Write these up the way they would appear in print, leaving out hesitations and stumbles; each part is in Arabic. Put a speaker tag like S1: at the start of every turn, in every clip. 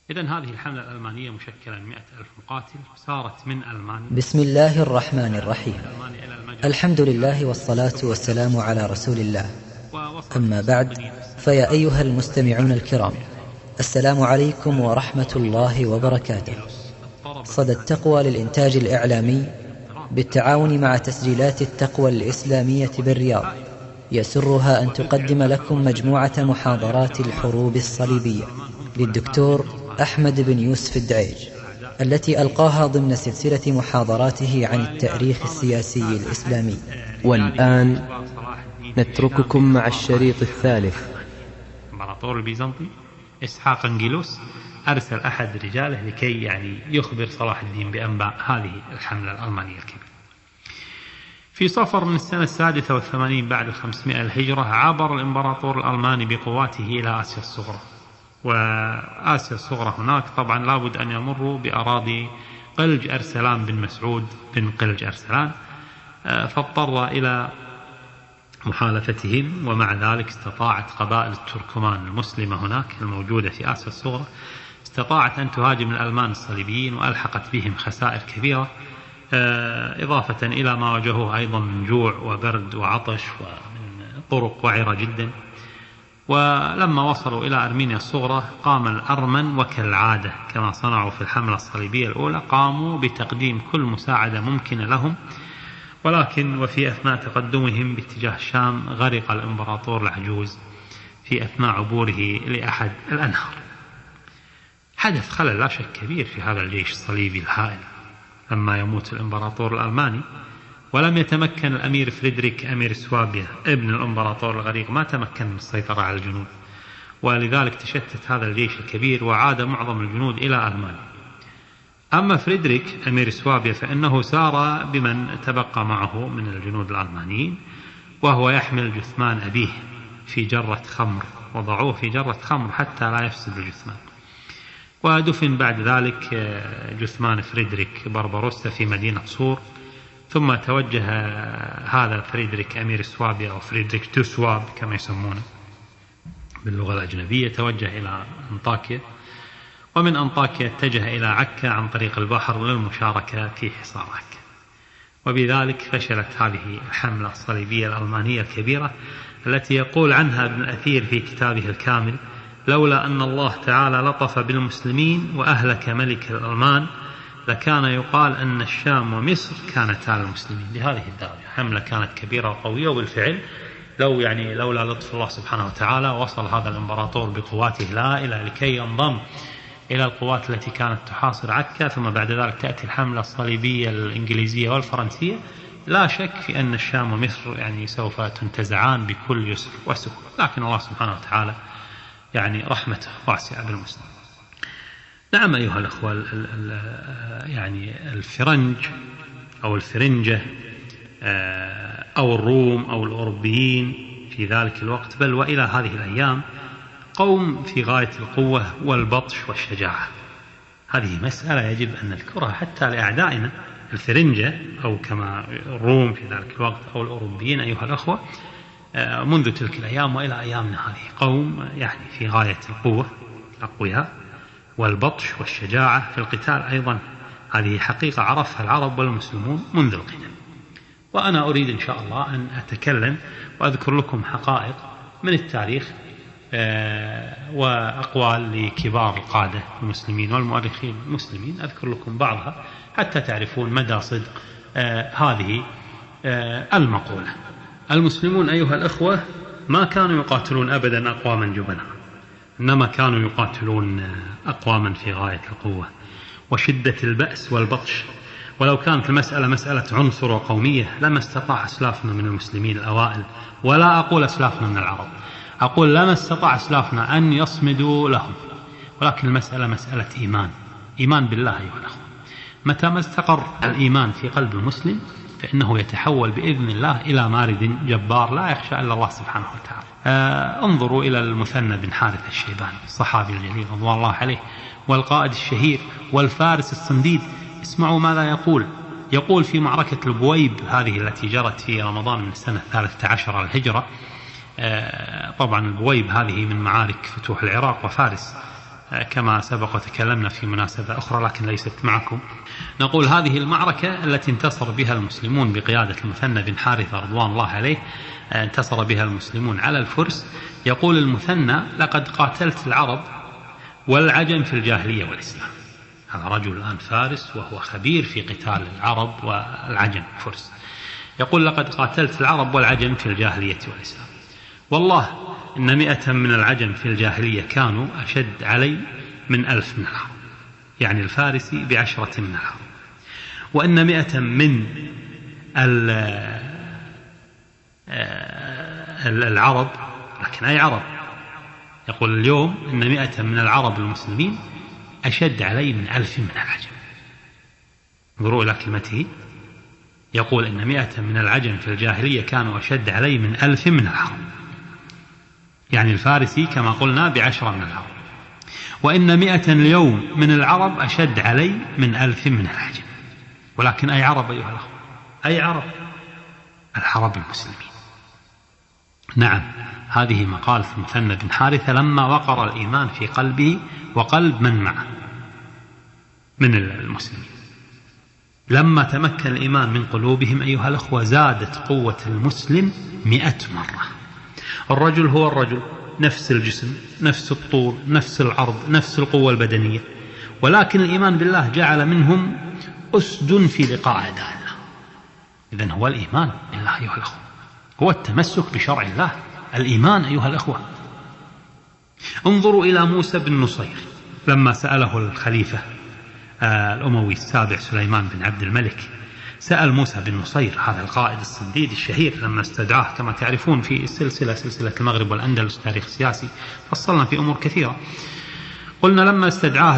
S1: إذن هذه الحملة الألمانية مشكلة من 100,000 مقاتل صارت من ألمانيا.
S2: بسم الله الرحمن الرحيم. الحمد لله والصلاة والسلام على رسول الله. أما بعد، فيا أيها المستمعون الكرام، السلام عليكم ورحمة الله وبركاته. صدى التقوى للإنتاج الإعلامي بالتعاون مع تسجيلات التقوى الإسلامية بالرياض يسرها أن تقدم لكم مجموعة محاضرات الحروب الصليبية للدكتور أحمد بن يوسف الدعيج، التي ألقاها ضمن سلسلة محاضراته عن التاريخ السياسي الإسلامي.
S3: والآن نترككم مع الشريط الثالث.
S1: الإمبراطور البيزنطي إسحاق أنجيلوس أرسل أحد رجاله لكي يخبر صلاح الدين بأنباء هذه الحملة الألمانية الكبيرة. في صفر من السنة 86 بعد 500 الهجرة عبر الإمبراطور الألماني بقواته إلى آسيا الصغرى، وآسيا الصغرى هناك طبعا لابد أن يمروا بأراضي قلج أرسلان بن مسعود بن قلج أرسلان، فاضطر إلى محالفتهم، ومع ذلك استطاعت قبائل التركمان المسلمة هناك الموجودة في آسيا الصغرى استطاعت أن تهاجم الألمان الصليبيين وألحقت بهم خسائر كبيرة، إضافة إلى ما واجهوه أيضا من جوع وبرد وعطش ومن طرق وعرة جدا. ولما وصلوا إلى أرمينيا الصغرى قام الأرمن وكالعادة كما صنعوا في الحملة الصليبية الأولى قاموا بتقديم كل مساعدة ممكنة لهم، ولكن وفي أثناء تقدمهم باتجاه الشام غرق الإمبراطور العجوز في أثناء عبوره لأحد الأنهار. حدث خلل لا شك كبير في هذا الجيش الصليبي الهائل لما يموت الإمبراطور الألماني، ولم يتمكن الأمير فريدريك أمير سوابيا ابن الإمبراطور الغريق ما تمكن من السيطرة على الجنود، ولذلك تشتت هذا الجيش الكبير وعاد معظم الجنود إلى ألمانيا. أما فريدريك أمير سوابيا فإنه سار بمن تبقى معه من الجنود الألمانيين، وهو يحمل جثمان أبيه في جرة خمر، وضعوه في جرة خمر حتى لا يفسد الجثمان، ودفن بعد ذلك جثمان فريدريك بربروسا في مدينة صور. ثم توجه هذا فريدريك أمير سوابيا أو فريدريك تو سواب كما يسمونه باللغة الأجنبية، توجه إلى أنطاكيا، ومن أنطاكيا اتجه إلى عكا عن طريق البحر للمشاركة في حصار عكا. وبذلك فشلت هذه الحملة الصليبية الألمانية الكبيرة التي يقول عنها ابن الأثير في كتابه الكامل: لولا أن الله تعالى لطف بالمسلمين وأهلك ملك الألمان لكان يقال أن الشام ومصر كانتا للمسلمين. لهذه الدرجة حملة كانت كبيرة وقوية، وبالفعل لولا لطف الله سبحانه وتعالى وصل هذا الإمبراطور بقواته لكي ينضم إلى القوات التي كانت تحاصر عكا، ثم بعد ذلك تأتي الحملة الصليبية الإنجليزية والفرنسية. لا شك في أن الشام ومصر سوف تنتزعان بكل يسر وسهولة، لكن الله سبحانه وتعالى رحمته واسعة بالمسلمين. نعم أيها الأخوة، الفرنج أو الفرنجة أو الروم أو الأوروبيين في ذلك الوقت بل وإلى هذه الأيام قوم في غاية القوة والبطش والشجاعة. هذه مسألة يجب أن نذكرها حتى لأعدائنا الفرنجة أو كما الروم في ذلك الوقت أو الأوروبيين أيها الأخوة منذ تلك الأيام وإلى أيامنا هذه قوم في غاية القوة الأقوياء والبطش والشجاعة في القتال أيضا. هذه حقيقة عرفها العرب والمسلمون منذ القدم، وأنا أريد إن شاء الله أن أتكلم وأذكر لكم حقائق من التاريخ وأقوال لكبار القادة المسلمين والمؤرخين المسلمين، أذكر لكم بعضها حتى تعرفون مدى صدق هذه المقولة. المسلمون أيها الأخوة ما كانوا يقاتلون أبدا أقواما جبنا، إنما كانوا يقاتلون أقواما في غاية القوة وشدة البأس والبطش. ولو كانت المسألة مسألة عنصر وقومية لما استطاع أسلافنا من المسلمين الأوائل، ولا أقول أسلافنا من العرب، أقول لما استطاع أسلافنا أن يصمدوا لهم، ولكن المسألة مسألة إيمان بالله أيها الأخوة. متى ما استقر الإيمان في قلب المسلم فإنه يتحول بإذن الله إلى مارد جبار لا يخشى إلا الله سبحانه وتعالى. انظروا إلى المثنى بن حارث الشيباني الصحابي الجليل رضوان الله عليه والقائد الشهير والفارس الصنديد. اسمعوا ماذا يقول في معركة البويب هذه التي جرت في رمضان من السنة 13 الهجرة. طبعا البويب هذه من معارك فتوح العراق وفارس كما سبق وتكلمنا في مناسبة أخرى لكن ليست معكم. نقول هذه المعركة التي انتصر بها المسلمون بقيادة المثنى بن حارثة رضوان الله عليه، انتصر بها المسلمون على الفرس. يقول المثنى: لقد قاتلت العرب والعجم في الجاهلية والإسلام. هذا رجل الآن فارس وهو خبير في قتال العرب والعجم فرس. يقول: لقد قاتلت العرب والعجم في الجاهلية والإسلام، والله إن 100 من العجم في الجاهلية كانوا أشد علي من 1000 من العرب، يعني الفارسي ب10 من العرب، وإن 100 من العرب، لكن أي عرب؟ يقول اليوم إن 100 من العرب المسلمين أشد علي من 1000 من العجم. انظروا إلى كلمته، يقول إن 100 من العجم في الجاهلية كانوا أشد علي من 1000 من العرب، يعني الفارسي كما قلنا ب10 من العرب، وإن 100 اليوم من العرب أشد علي من 1000 من العجم. ولكن أي عرب أيها الأخوة؟ أي عرب؟ العرب المسلمين. نعم، هذه مقالة المثنى بن حارثة لما وقر الإيمان في قلبه وقلب من معه من المسلمين. لما تمكن الإيمان من قلوبهم أيها الأخوة زادت قوة المسلم 100 مرة. الرجل هو الرجل، نفس الجسم، نفس الطول، نفس العرض، نفس القوة البدنية، ولكن الإيمان بالله جعل منهم أسد في لقاء أعداء الله. إذن هو الإيمان بالله أيها الأخوة، هو التمسك بشرع الله، الإيمان أيها الأخوة. انظروا إلى موسى بن نصير لما سأله الخليفة الأموي السابع سليمان بن عبد الملك، سأل موسى بن نصير هذا القائد الصنديد الشهير لما استدعاه، كما تعرفون في سلسلة المغرب والأندلس تاريخ سياسي فصلنا في أمور كثيرة. قلنا لما استدعاه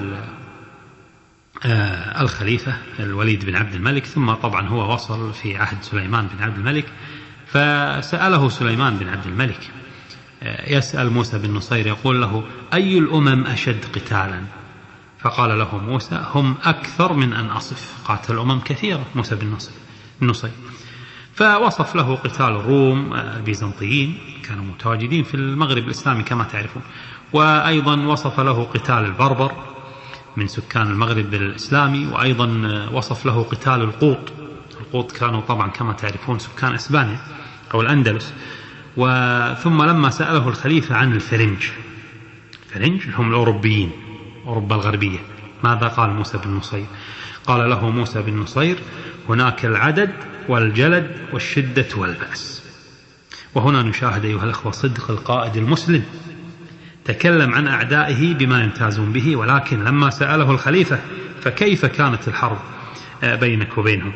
S1: الخليفة الوليد بن عبد الملك، ثم طبعا هو وصل في عهد سليمان بن عبد الملك، فسأله سليمان بن عبد الملك يسأل موسى بن نصير يقول له: أي الأمم أشد قتالا؟ فقال له موسى: هم أكثر من أن أصف. قاتل الأمم كثيرة موسى بن نصير، فوصف له قتال الروم البيزنطيين، كانوا متواجدين في المغرب الإسلامي كما تعرفون، وأيضا وصف له قتال البربر من سكان المغرب الإسلامي، وأيضا وصف له قتال القوط كانوا طبعا كما تعرفون سكان إسبانيا أو الأندلس. ثم لما سأله الخليفة عن الفرنج هم الأوروبيين، أوروبا الغربية، ماذا قال موسى بن نصير؟ قال له موسى بن نصير: هناك العدد والجلد والشدة والبأس. وهنا نشاهد أيها الأخوة صدق القائد المسلم، تكلم عن أعدائه بما يمتازون به، ولكن لما سأله الخليفة فكيف كانت الحرب بينك وبينهم،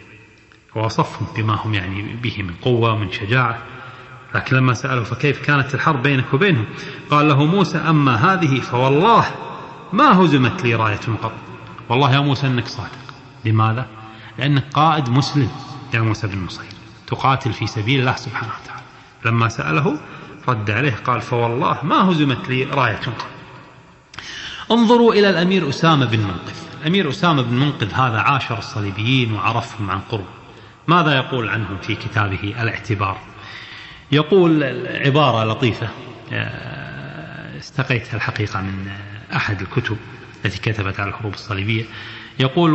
S1: ووصفهم بما هم يعني به من قوة ومن شجاعة، لكن لما سأله فكيف كانت الحرب بينك وبينهم قال له موسى: أما هذه فوالله ما هزمت لي راية قط. والله يا موسى أنك صادق. لماذا؟ لأنك قائد مسلم يا موسى بن نصير، تقاتل في سبيل الله سبحانه وتعالى. لما سأله رد عليه قال: فوالله ما هزمت لي راية قط. انظروا إلى الأمير أسامة بن منقذ. الأمير أسامة بن منقذ هذا عاشر الصليبيين وعرفهم عن قرب. ماذا يقول عنهم في كتابه الاعتبار؟ يقول عبارة لطيفة استقيتها الحقيقة من أحد الكتب التي كتبت على الحروب الصليبية. يقول: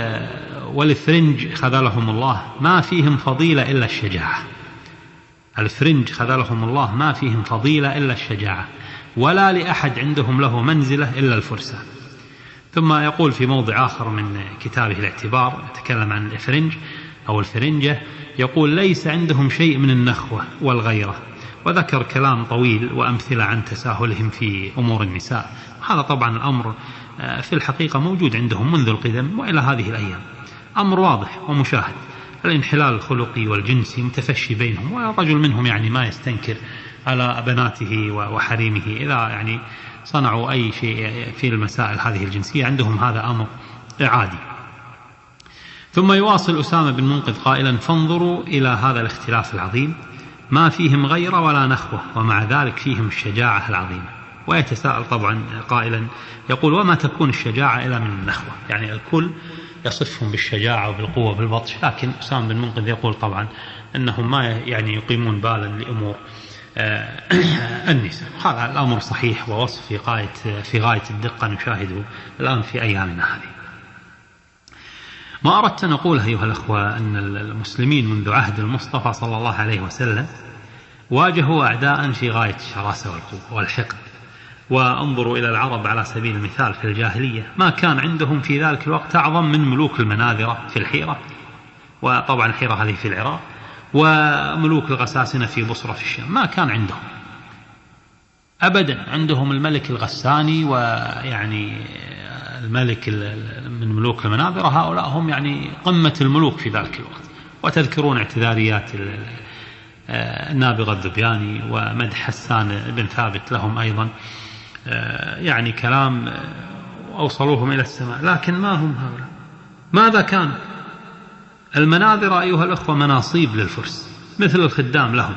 S1: والفرنج خذلهم الله ما فيهم فضيلة إلا الشجاعة. الفرنج خذلهم الله ما فيهم فضيلة إلا الشجاعة، ولا لأحد عندهم له منزلة إلا الفرسان. ثم يقول في موضع آخر من كتابه الاعتبار يتكلم عن الفرنج أو الفرنجة، يقول: ليس عندهم شيء من النخوة والغيرة، وذكر كلام طويل وأمثلة عن تساهلهم في أمور النساء. هذا طبعا الأمر في الحقيقة موجود عندهم منذ القدم وإلى هذه الأيام، أمر واضح ومشاهد. الانحلال الخلقي والجنسي متفشي بينهم، والرجل منهم يعني ما يستنكر على بناته وحريمه إذا يعني صنعوا أي شيء في المسائل هذه الجنسية، عندهم هذا أمر عادي. ثم يواصل أسامة بن منقذ قائلا: فانظروا إلى هذا الاختلاف العظيم، ما فيهم غيرة ولا نخوة، ومع ذلك فيهم الشجاعة العظيمة. ويتساءل طبعا قائلا يقول: وما تكون الشجاعة إلا من النخوة؟ يعني الكل يصفهم بالشجاعة وبالقوة بالبطش، لكن أسامة بن منقذ يقول طبعا أنهم ما يعني يقيمون بالا لأمور النساء. هذا الأمر صحيح ووصف في غاية الدقة نشاهده الآن في أيامنا هذه. ما أردت أن أقول أيها الأخوة أن المسلمين منذ عهد المصطفى صلى الله عليه وسلم واجهوا أعداء في غاية الشراسة والقوة والحقد. وانظروا إلى العرب على سبيل المثال في الجاهلية، ما كان عندهم في ذلك الوقت أعظم من ملوك المناذرة في الحيرة، وطبعا الحيرة هذه في العراق، وملوك الغساسنة في بصرة في الشام. ما كان عندهم أبدا، عندهم الملك الغساني ويعني الملك من ملوك المناذرة. هؤلاء هم يعني قمة الملوك في ذلك الوقت. وتذكرون اعتذاريات النابغة الذبياني ومدح حسان بن ثابت لهم أيضا، يعني كلام أوصلوهم إلى السماء. لكن ما هم هؤلاء، ماذا كان؟ المناذرة أيها الأخوة مناصيب للفرس، مثل الخدام لهم.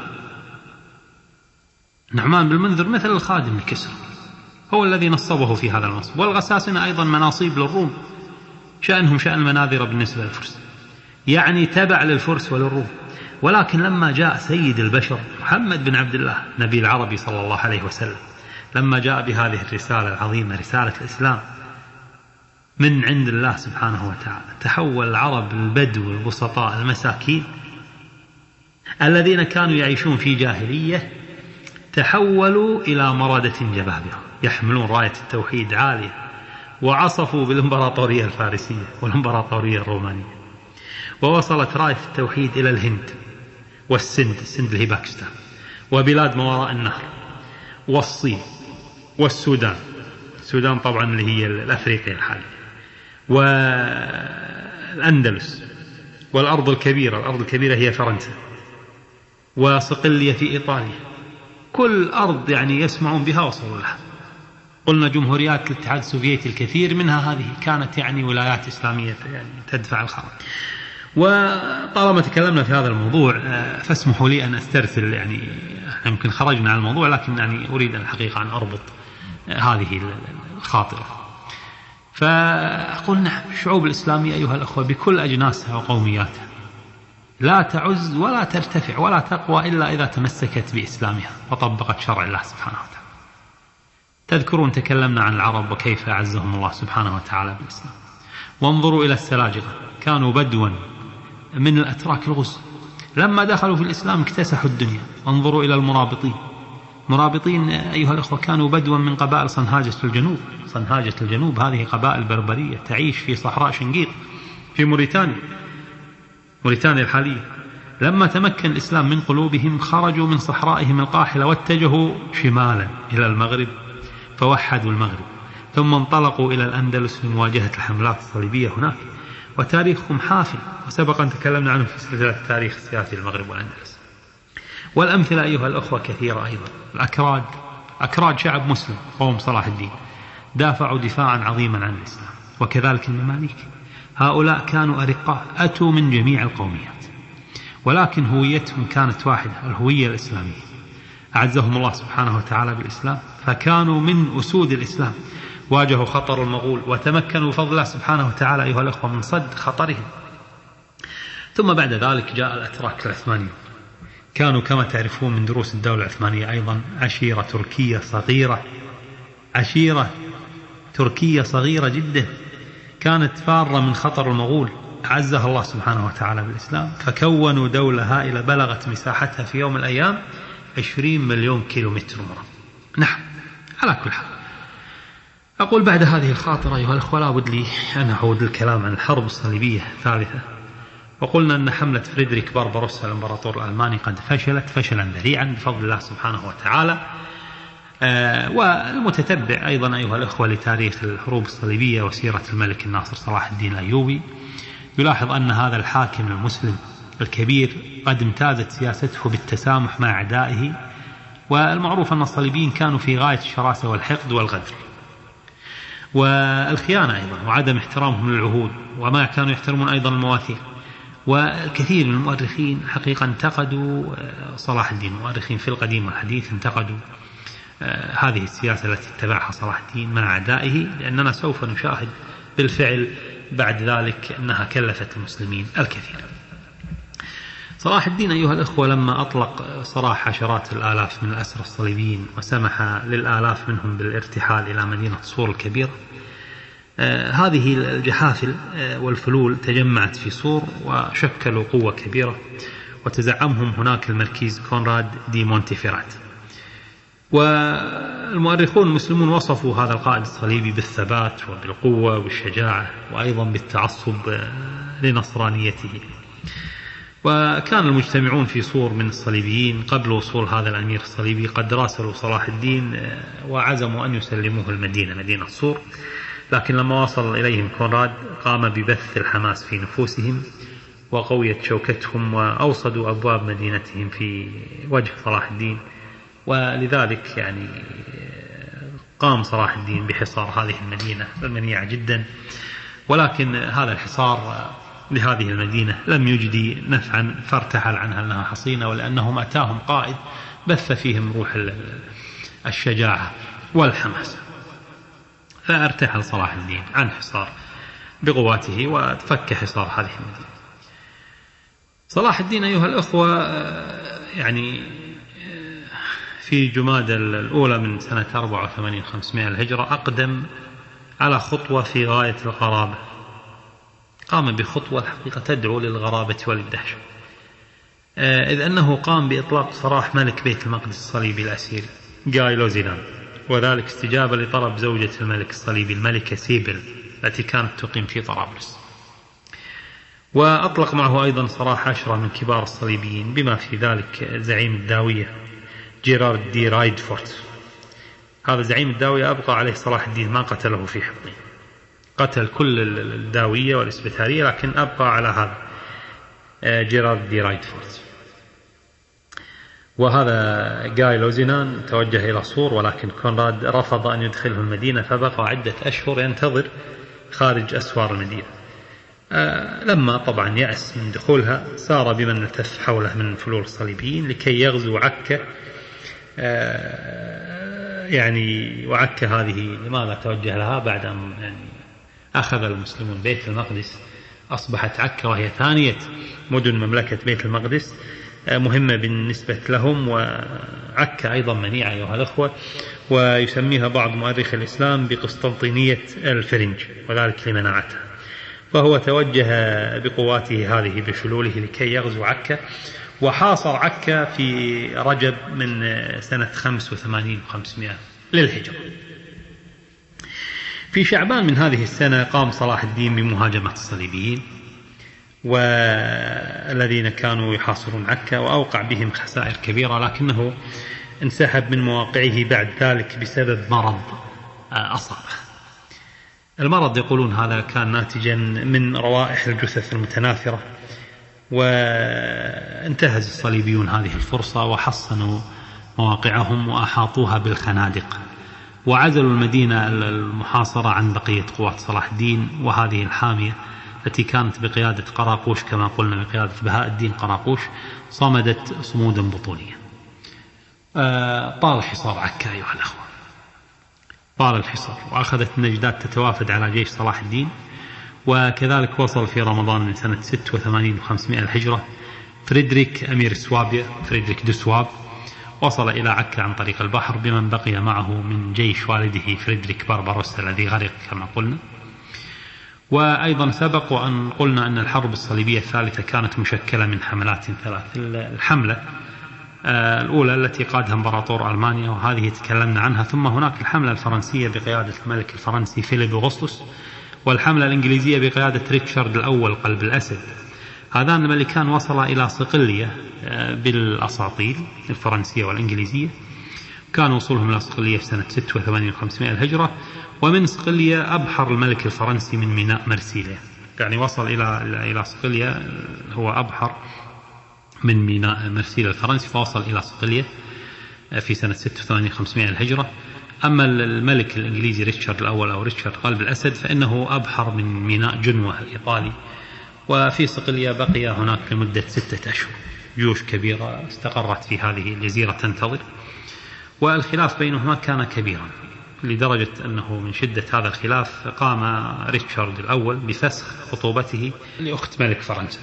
S1: نعمان بن المنذر مثل الخادم لكسرى، هو الذي نصبه في هذا المنصب. والغساسنة أيضا مناصيب للروم، شأنهم شأن المناذرة بالنسبة للفرس، يعني تبع للفرس وللروم. ولكن لما جاء سيد البشر محمد بن عبد الله نبي العربي صلى الله عليه وسلم، لما جاء بهذه الرسالة العظيمة، رسالة الإسلام من عند الله سبحانه وتعالى، تحول العرب البدو البسطاء المساكين الذين كانوا يعيشون في جاهلية، تحولوا إلى مردة جبابرة يحملون راية التوحيد عالية، وعصفوا بالإمبراطورية الفارسية والإمبراطورية الرومانية. ووصلت راية التوحيد إلى الهند والسند، السند اللي هي باكستان، وبلاد ما وراء النهر، والصين، والسودان، السودان طبعا اللي هي الأفريقيا الحالية، والأندلس، والأرض الكبيرة. الأرض الكبيرة هي فرنسا، وصقلية في إيطاليا. كل أرض يعني يسمعون بها وصلوا لها. قلنا جمهوريات الاتحاد السوفيتي الكثير منها هذه كانت يعني ولايات إسلامية يعني تدفع الخرج. وطالما تكلمنا في هذا الموضوع فاسمحوا لي أن أسترسل، يعني يمكن خرجنا عن الموضوع، لكن يعني أريد الحقيقة أن أربط هذه الخاطرة. فأقول نعم، الشعوب الإسلامية أيها الأخوة بكل أجناسها وقومياتها لا تعز ولا ترتفع ولا تقوى إلا إذا تمسكت بإسلامها وطبقت شرع الله سبحانه وتعالى. تذكرون تكلمنا عن العرب وكيف أعزهم الله سبحانه وتعالى بالإسلام. وانظروا إلى السلاجقة، كانوا بدوا من الأتراك الغز، لما دخلوا في الإسلام اكتسحوا الدنيا. انظروا إلى مرابطين أيها الأخوة كانوا بدوا من قبائل صنهاجة الجنوب. صنهاجة الجنوب هذه قبائل بربرية تعيش في صحراء شنقيط في موريتانيا الحالية. لما تمكن الإسلام من قلوبهم خرجوا من صحرائهم القاحلة واتجهوا شمالا إلى المغرب فوحدوا المغرب، ثم انطلقوا إلى الأندلس لمواجهة الحملات الصليبية هناك. وتاريخهم حافل، وسبق أن تكلمنا عنه في سلسلة التاريخ السياسي المغرب والأندلس. والأمثلة أيها الأخوة كثيرة أيضا. الأكراد شعب مسلم، قوم صلاح الدين، دافعوا دفاعا عظيما عن الإسلام. وكذلك المماليك، هؤلاء كانوا أرقاء، أتوا من جميع القوميات، ولكن هويتهم كانت واحدة، الهوية الإسلامية. أعزهم الله سبحانه وتعالى بالإسلام، فكانوا من أسود الإسلام، واجهوا خطر المغول وتمكنوا بفضل الله سبحانه وتعالى أيها الأخوة من صد خطرهم. ثم بعد ذلك جاء الأتراك العثمانيون، كانوا كما تعرفون من دروس الدولة العثمانية أيضا عشيرة تركية صغيرة جدا، كانت فارة من خطر المغول، أعزها الله سبحانه وتعالى بالإسلام، فكونوا دولة هائلة بلغت مساحتها في يوم من الأيام 20 مليون كيلومتر مربع. نعم، على كل حال أقول بعد هذه الخاطرة أيها الأخوة لا بد لي أن أعود الكلام عن الحرب الصليبية الثالثة. وقلنا أن حملة فريدريك بارباروسا الإمبراطور الألماني قد فشلت فشلا ذريعا بفضل الله سبحانه وتعالى. والمتتبع أيضا أيها الأخوة لتاريخ الحروب الصليبية وسيرة الملك الناصر صلاح الدين الأيوبي يلاحظ أن هذا الحاكم المسلم الكبير قد امتازت سياسته بالتسامح مع أعدائه. والمعروف أن الصليبيين كانوا في غاية الشراسة والحقد والغدر والخيانة أيضا، وعدم احترامهم للعهود، وما كانوا يحترمون أيضا المواثيق. والكثير من المؤرخين حقيقة انتقدوا صلاح الدين، المؤرخين في القديم والحديث انتقدوا هذه السياسة التي اتبعها صلاح الدين مع أعدائه، لأننا سوف نشاهد بالفعل بعد ذلك أنها كلفت المسلمين الكثير. صلاح الدين أيها الأخوة لما أطلق سراح عشرات الآلاف من الأسرى الصليبيين وسمح للآلاف منهم بالارتحال إلى مدينة صور الكبيرة، هذه الجحافل والفلول تجمعت في صور وشكلوا قوة كبيرة، وتزعمهم هناك المركيز كونراد دي مونتيفيرات. والمؤرخون المسلمون وصفوا هذا القائد الصليبي بالثبات وبالقوة والشجاعة وأيضا بالتعصب لنصرانيته. وكان المجتمعون في صور من الصليبيين قبل وصول هذا الأمير الصليبي قد راسلوا صلاح الدين وعزموا أن يسلموه المدينة، مدينة صور، لكن لما وصل إليهم كونراد قام ببث الحماس في نفوسهم وقويت شوكتهم وأوصدوا أبواب مدينتهم في وجه صلاح الدين، ولذلك يعني قام صلاح الدين بحصار هذه المدينة المنيعة جدا. ولكن هذا الحصار لهذه المدينة لم يجدي نفعا، فارتحل عنها أنها حصينة، ولأنهم أتاهم قائد بث فيهم روح الشجاعة والحماس، فارتحل صلاح الدين عن حصار بقواته وتفك حصار هذه المدينة. صلاح الدين أيها الأخوة يعني في جمادى الأولى من سنة 84-500 الهجرة أقدم على خطوة في غاية الغرابة، قام بخطوة الحقيقة تدعو للغرابة والدهشة، إذ أنه قام بإطلاق سراح ملك بيت المقدس الصليبي الأسيري جاي لوزينان، وذلك استجابة لطلب زوجة الملك الصليبي الملكة سيبل التي كانت تقيم في طرابلس. وأطلق معه أيضا سراح 10 من كبار الصليبيين بما في ذلك زعيم الداوية جيرارد دي رايدفورت. هذا زعيم الداوية أبقى عليه صلاح الدين، ما قتله في حقه، قتل كل الداوية والإسبتارية، لكن أبقى على هذا جيرارد دي رايدفورت. وهذا جاي لوزينان توجه إلى صور، ولكن كونراد رفض أن يدخله المدينة، فبقى عدة أشهر ينتظر خارج أسوار المدينة. لما طبعا يأس من دخولها سار بمن التف حوله من فلول الصليبيين لكي يغزو عكا. يعني وعكا هذه لماذا توجه لها؟ بعد أن يعني أخذ المسلمون بيت المقدس أصبحت عكا وهي ثانية مدن مملكة بيت المقدس مهمة بالنسبة لهم، وعكا أيضا منيعة أيها الأخوة، ويسميها بعض مؤرخي الإسلام بقسطنطينية الفرنج، وذلك لمناعتها. فهو توجه بقواته هذه بفلوله لكي يغزو عكا، وحاصر عكا في رجب من سنة 85-500 للهجرة. في شعبان من هذه السنة قام صلاح الدين بمهاجمة الصليبيين والذين كانوا يحاصرون عكا، وأوقع بهم خسائر كبيرة، لكنه انسحب من مواقعه بعد ذلك بسبب مرض أصابه. المرض يقولون هذا كان ناتجا من روائح الجثث المتناثرة، وانتهز الصليبيون هذه الفرصة وحصنوا مواقعهم وأحاطوها بالخنادق، وعزلوا المدينة المحاصرة عن بقية قوات صلاح الدين. وهذه الحامية التي كانت بقيادة قراقوش كما قلنا، بقيادة بهاء الدين قراقوش، صمدت صمودا بطوليا. طال حصار عكا أيها الأخوة، طال الحصار، وأخذت النجدات تتوافد على جيش صلاح الدين. وكذلك وصل في رمضان من سنة 86-500 الهجرة فريدريك أمير سوابيا، فريدريك دو سواب، وصل إلى عكا عن طريق البحر بمن بقي معه من جيش والده فريدريك بارباروسا الذي غرق كما قلنا. وأيضا سبق وأن قلنا أن الحرب الصليبية الثالثة كانت مشكلة من حملات ثلاث. الحملة الأولى التي قادها إمبراطور ألمانيا، وهذه تكلمنا عنها، ثم هناك الحملة الفرنسية بقيادة الملك الفرنسي فيليب أغسطس، والحملة الإنجليزية بقيادة ريتشارد الأول قلب الأسد. هذان الملكان وصلا إلى صقلية بالأساطيل الفرنسية والإنجليزية، كان وصولهم إلى صقلية في سنة 86-500 الهجرة. ومن صقلية أبحر الملك الفرنسي من ميناء مرسيليا، يعني وصل إلى صقلية، هو أبحر من ميناء مرسيليا الفرنسي، فوصل إلى صقلية في سنة 86-500 الهجرة. أما الملك الإنجليزي ريتشارد الأول أو ريتشارد قلب الأسد فإنه أبحر من ميناء جنوة الإيطالي، وفي صقلية بقي هناك لمدة 6 أشهر. جيوش كبيرة استقرت في هذه الجزيرة تنتظر، والخلاف بينهما كان كبيرا لدرجة أنه من شدة هذا الخلاف قام ريتشارد الأول بفسخ خطوبته لأخت ملك فرنسا،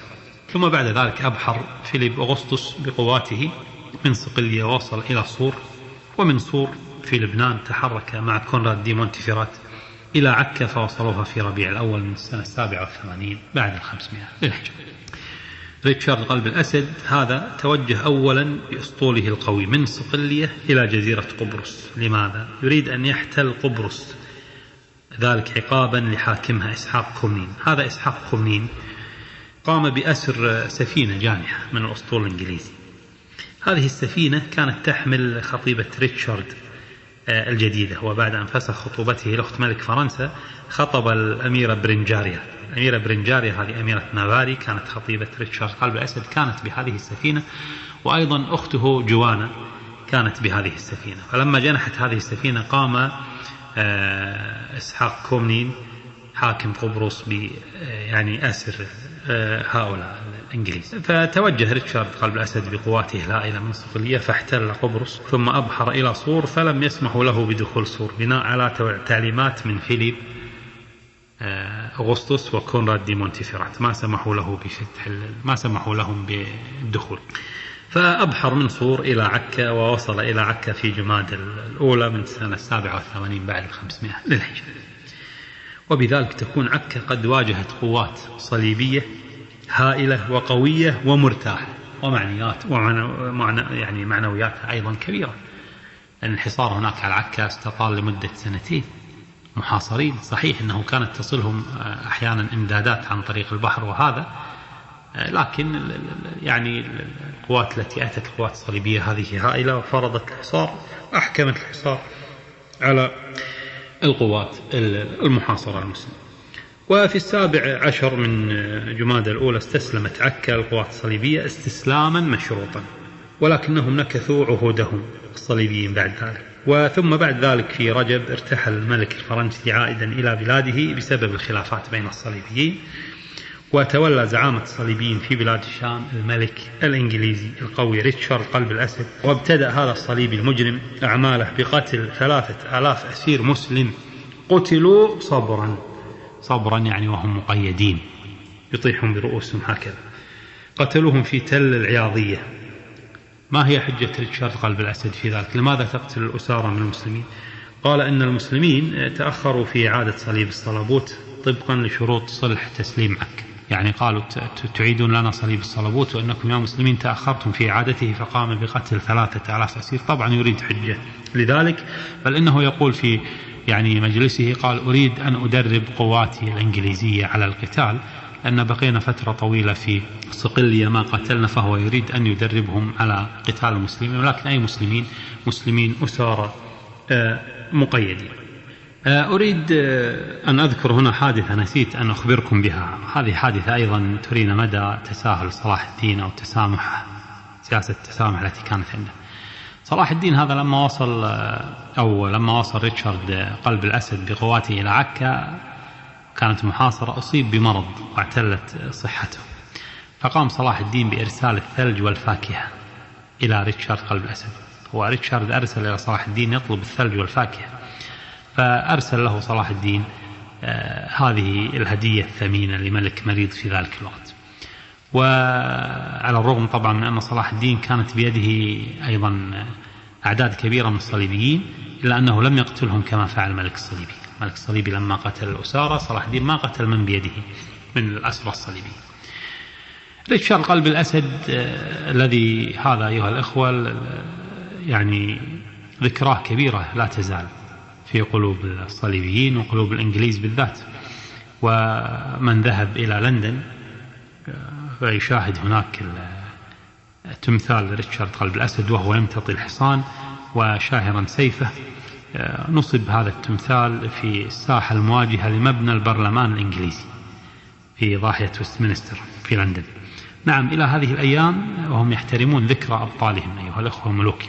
S1: ثم بعد ذلك أبحر فيليب أغسطس بقواته من صقلية ووصل إلى صور، ومن صور في لبنان تحرك مع كونراد دي مونتيفيرات إلى عكا، فوصلوها في ربيع الأول من السنة 87 بعد 500 للهجرة. ريتشارد قلب الأسد هذا توجه أولا بأسطوله القوي من صقلية إلى جزيرة قبرص. لماذا؟ يريد أن يحتل قبرص، ذلك عقابا لحاكمها إسحاق كومنين. هذا إسحاق كومنين قام بأسر سفينة جانحة من الأسطول الإنجليزي. هذه السفينة كانت تحمل خطيبة ريتشارد الجديدة، وبعد أن فسخ خطوبته لأخت ملك فرنسا خطب الأميرة برنجاريا. الأميرة برنجاريا هذه أميرة نافاري كانت خطيبة ريتشارد قلب الأسد، كانت بهذه السفينة، وأيضا أخته جوانا كانت بهذه السفينة. فلما جنحت هذه السفينة قام إسحاق كومنين حاكم قبرص يعني أسر هؤلاء الإنجليز. فتوجه ريتشارد قلب الأسد بقواته الهائلة من صقلية فاحتل قبرص، ثم أبحر إلى صور، فلم يسمحوا له بدخول صور بناء على تعليمات من فيليب أغسطس وكونراد دي مونتيفيرات، ما سمحوا لهم بالدخول. فأبحر من صور إلى عكا، ووصل إلى عكا في جماد الأولى من سنة 87 بعد 500 للهجرة. وبذلك تكون عكا قد واجهت قوات صليبية هائلة وقوية ومرتاحة، ومعنيات يعني معنوياتها أيضا كبيرة. لأن الحصار هناك على عكا استطال لمدة 2 محاصرين. صحيح أنه كانت تصلهم أحيانا إمدادات عن طريق البحر وهذا، لكن يعني القوات التي أتت القوات الصليبية هذه هائلة، وفرضت الحصار، أحكمت الحصار على القوات المحاصرة المسلمة. وفي 17 من جماد الأولى استسلمت عكا القوات الصليبية استسلاما مشروطا، ولكنهم نكثوا عهودهم الصليبيين بعد ذلك. وثم بعد ذلك في رجب ارتحل الملك الفرنسي عائدا إلى بلاده بسبب الخلافات بين الصليبيين، وتولى زعامة الصليبيين في بلاد الشام الملك الإنجليزي القوي ريتشارد قلب الأسد. وابتدأ هذا الصليبي المجرم أعماله بقتل 3000 أسير مسلم قتلوا صبرا يعني وهم مقيدين، يطيحون برؤوسهم هكذا. قتلوهم في تل العياضية. ما هي حجة ريتشارد قلب الأسد في ذلك؟ لماذا تقتل الأسارى من المسلمين؟ قال إن المسلمين تأخروا في إعادة صليب الصليبوت طبقا لشروط صلح تسليم عكا. يعني قالوا تعيدون لنا صليب الصليبوت وأنكم يا مسلمين تأخرتم في إعادته، فقام بقتل 3000 أسير. طبعا يريد حجة لذلك، بل إنه يقول في يعني مجلسه قال أريد أن أدرب قواتي الإنجليزية على القتال، لأن بقينا فترة طويلة في صقلية ما قتلنا، فهو يريد أن يدربهم على قتال المسلمين، ولكن أي مسلمين أسارى مقيدين. أريد أن أذكر هنا حادثة نسيت أن أخبركم بها. هذه حادثة أيضا ترينا مدى تساهل صلاح الدين أو سياسة التسامح التي كانت عنده. صلاح الدين هذا لما وصل ريتشارد قلب الأسد بقواته إلى عكا كانت محاصرة، أصيب بمرض واعتلت صحته، فقام صلاح الدين بإرسال الثلج والفاكهة إلى ريتشارد قلب الأسد. وريتشارد أرسل إلى صلاح الدين يطلب الثلج والفاكهة، فأرسل له صلاح الدين هذه الهدية الثمينة لملك مريض في ذلك الوقت. وعلى الرغم طبعا من أن صلاح الدين كانت بيده أيضا أعداد كبيرة من الصليبيين، إلا أنه لم يقتلهم كما فعل الملك الصليبي. الملك الصليبي لما قتل الأسارة، صلاح الدين ما قتل من بيده من الأسرى الصليبيين. ريتشارد قلب الأسد الذي هذا أيها الأخوة يعني ذكراه كبيرة لا تزال في قلوب الصليبيين وقلوب الإنجليز بالذات. ومن ذهب إلى لندن فيشاهد هناك تمثال ريتشارد قلب الأسد وهو يمتطي الحصان وشاهرا سيفه. نصب هذا التمثال في الساحة المواجهة لمبنى البرلمان الإنجليزي في ضاحية وستمنستر في لندن. نعم، إلى هذه الأيام وهم يحترمون ذكرى أبطالهم أيها الأخوة الملوك،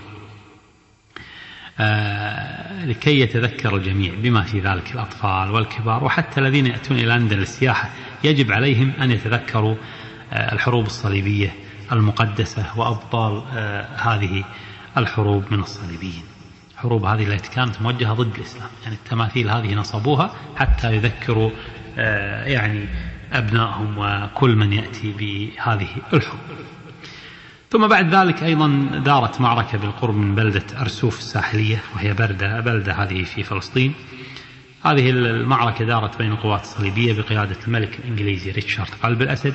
S1: لكي يتذكر الجميع بما في ذلك الأطفال والكبار وحتى الذين يأتون إلى لندن للسياحة، يجب عليهم أن يتذكروا الحروب الصليبية المقدسة وأبطال هذه الحروب من الصليبيين. الحروب هذه التي كانت موجهة ضد الإسلام، يعني التماثيل هذه نصبوها حتى يذكروا يعني أبنائهم وكل من يأتي بهذه الحروب. ثم بعد ذلك أيضا دارت معركة بالقرب من بلدة أرسوف الساحلية، وهي بلدة هذه في فلسطين. هذه المعركة دارت بين القوات الصليبية بقيادة الملك الإنجليزي ريتشارد قلب الأسد،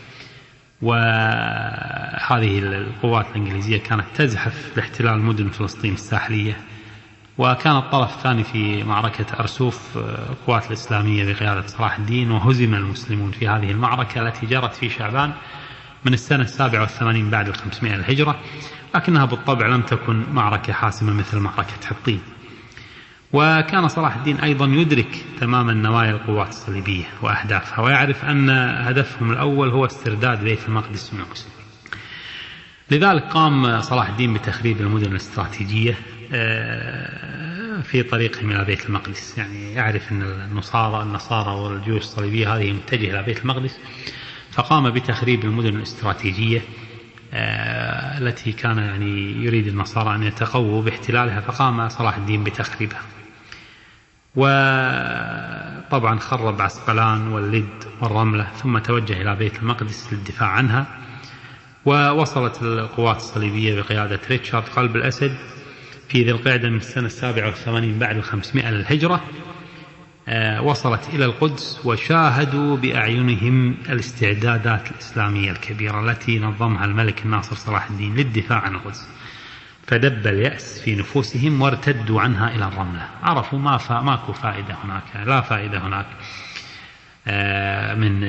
S1: وهذه القوات الإنجليزية كانت تزحف لاحتلال مدن فلسطين الساحلية. وكان الطرف الثاني في معركة أرسوف القوات الإسلامية بقيادة صلاح الدين، وهزم المسلمون في هذه المعركة التي جرت في شعبان من السنة 87 بعد 500 الهجرة، لكنها بالطبع لم تكن معركة حاسمة مثل معركة حطين. وكان صلاح الدين أيضا يدرك تماما نوايا القوات الصليبية وأهدافها، ويعرف أن هدفهم الأول هو استرداد بيت المقدس من المسلمين. لذلك قام صلاح الدين بتخريب المدن الاستراتيجية في طريقهم إلى بيت المقدس. يعني يعرف أن النصارى والجيوش الصليبية هذه متجهة إلى بيت المقدس، فقام بتخريب المدن الاستراتيجية التي كان يعني يريد النصارى أن يتقووا باحتلالها، فقام صلاح الدين بتخريبها. وطبعا خرب عسقلان واللد والرملة، ثم توجه إلى بيت المقدس للدفاع عنها. ووصلت القوات الصليبية بقيادة ريتشارد قلب الأسد في ذي القعدة من السنة 87 بعد 500 للهجرة، وصلت إلى القدس، وشاهدوا بأعينهم الاستعدادات الإسلامية الكبيرة التي نظمها الملك الناصر صلاح الدين للدفاع عن القدس. فدب اليأس في نفوسهم وارتدوا عنها إلى الرملة. عرفوا ماكو فائدة هناك، لا فائدة هناك من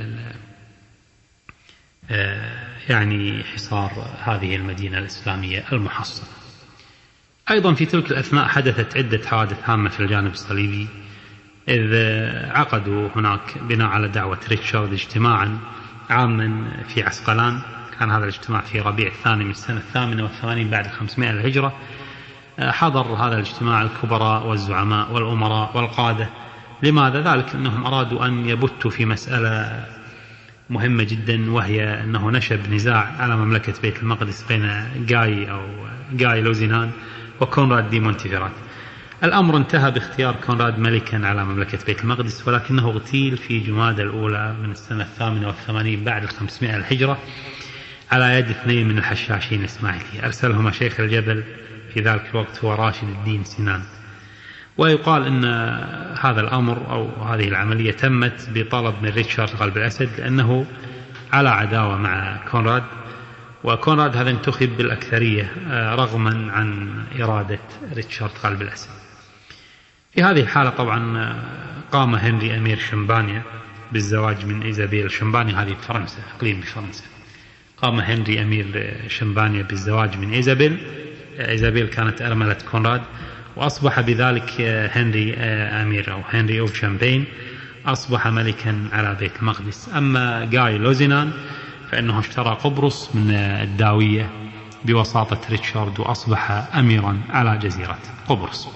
S1: يعني حصار هذه المدينة الإسلامية المحصنة. أيضا في تلك الأثناء حدثت عدة حوادث هامة في الجانب الصليبي، إذ عقدوا هناك بناء على دعوة ريتشارد اجتماعا عاما في عسقلان. كان هذا الاجتماع في ربيع الثاني من السنة 88 بعد 500 الهجرة. حضر هذا الاجتماع الكبراء والزعماء والأمراء والقادة. لماذا ذلك؟ أنهم أرادوا أن يبتوا في مسألة مهمة جدا، وهي أنه نشب نزاع على مملكة بيت المقدس بين جاي لوزينان وكونراد دي مونتيفيرات. الأمر انتهى باختيار كونراد ملكا على مملكة بيت المقدس، ولكنه اغتيل في جمادى الأولى من السنة 88 بعد 500 الهجرة على يد 2 من الحشاشين الإسماعيلية أرسلهما شيخ الجبل في ذلك الوقت هو راشد الدين سنان. ويقال أن هذا الأمر أو هذه العملية تمت بطلب من ريتشارد قلب الأسد، لأنه على عداوة مع كونراد، وكونراد هذا انتخب بالأكثرية رغما عن إرادة ريتشارد قلب الأسد. في هذه الحالة طبعا قام هنري أمير شمبانيا بالزواج من إيزابيل. شمبانيا هذه فرنسا، إقليم بفرنسا. قام هنري أمير شمبانيا بالزواج من إيزابيل. إيزابيل كانت أرملة كونراد، وأصبح بذلك هنري أمير أو هنري أوف شامبين أصبح ملكا على بيت المقدس. أما جاي لوزينان فإنه اشترى قبرص من الداوية بوساطة ريتشارد، وأصبح أميرا على جزيرة قبرص.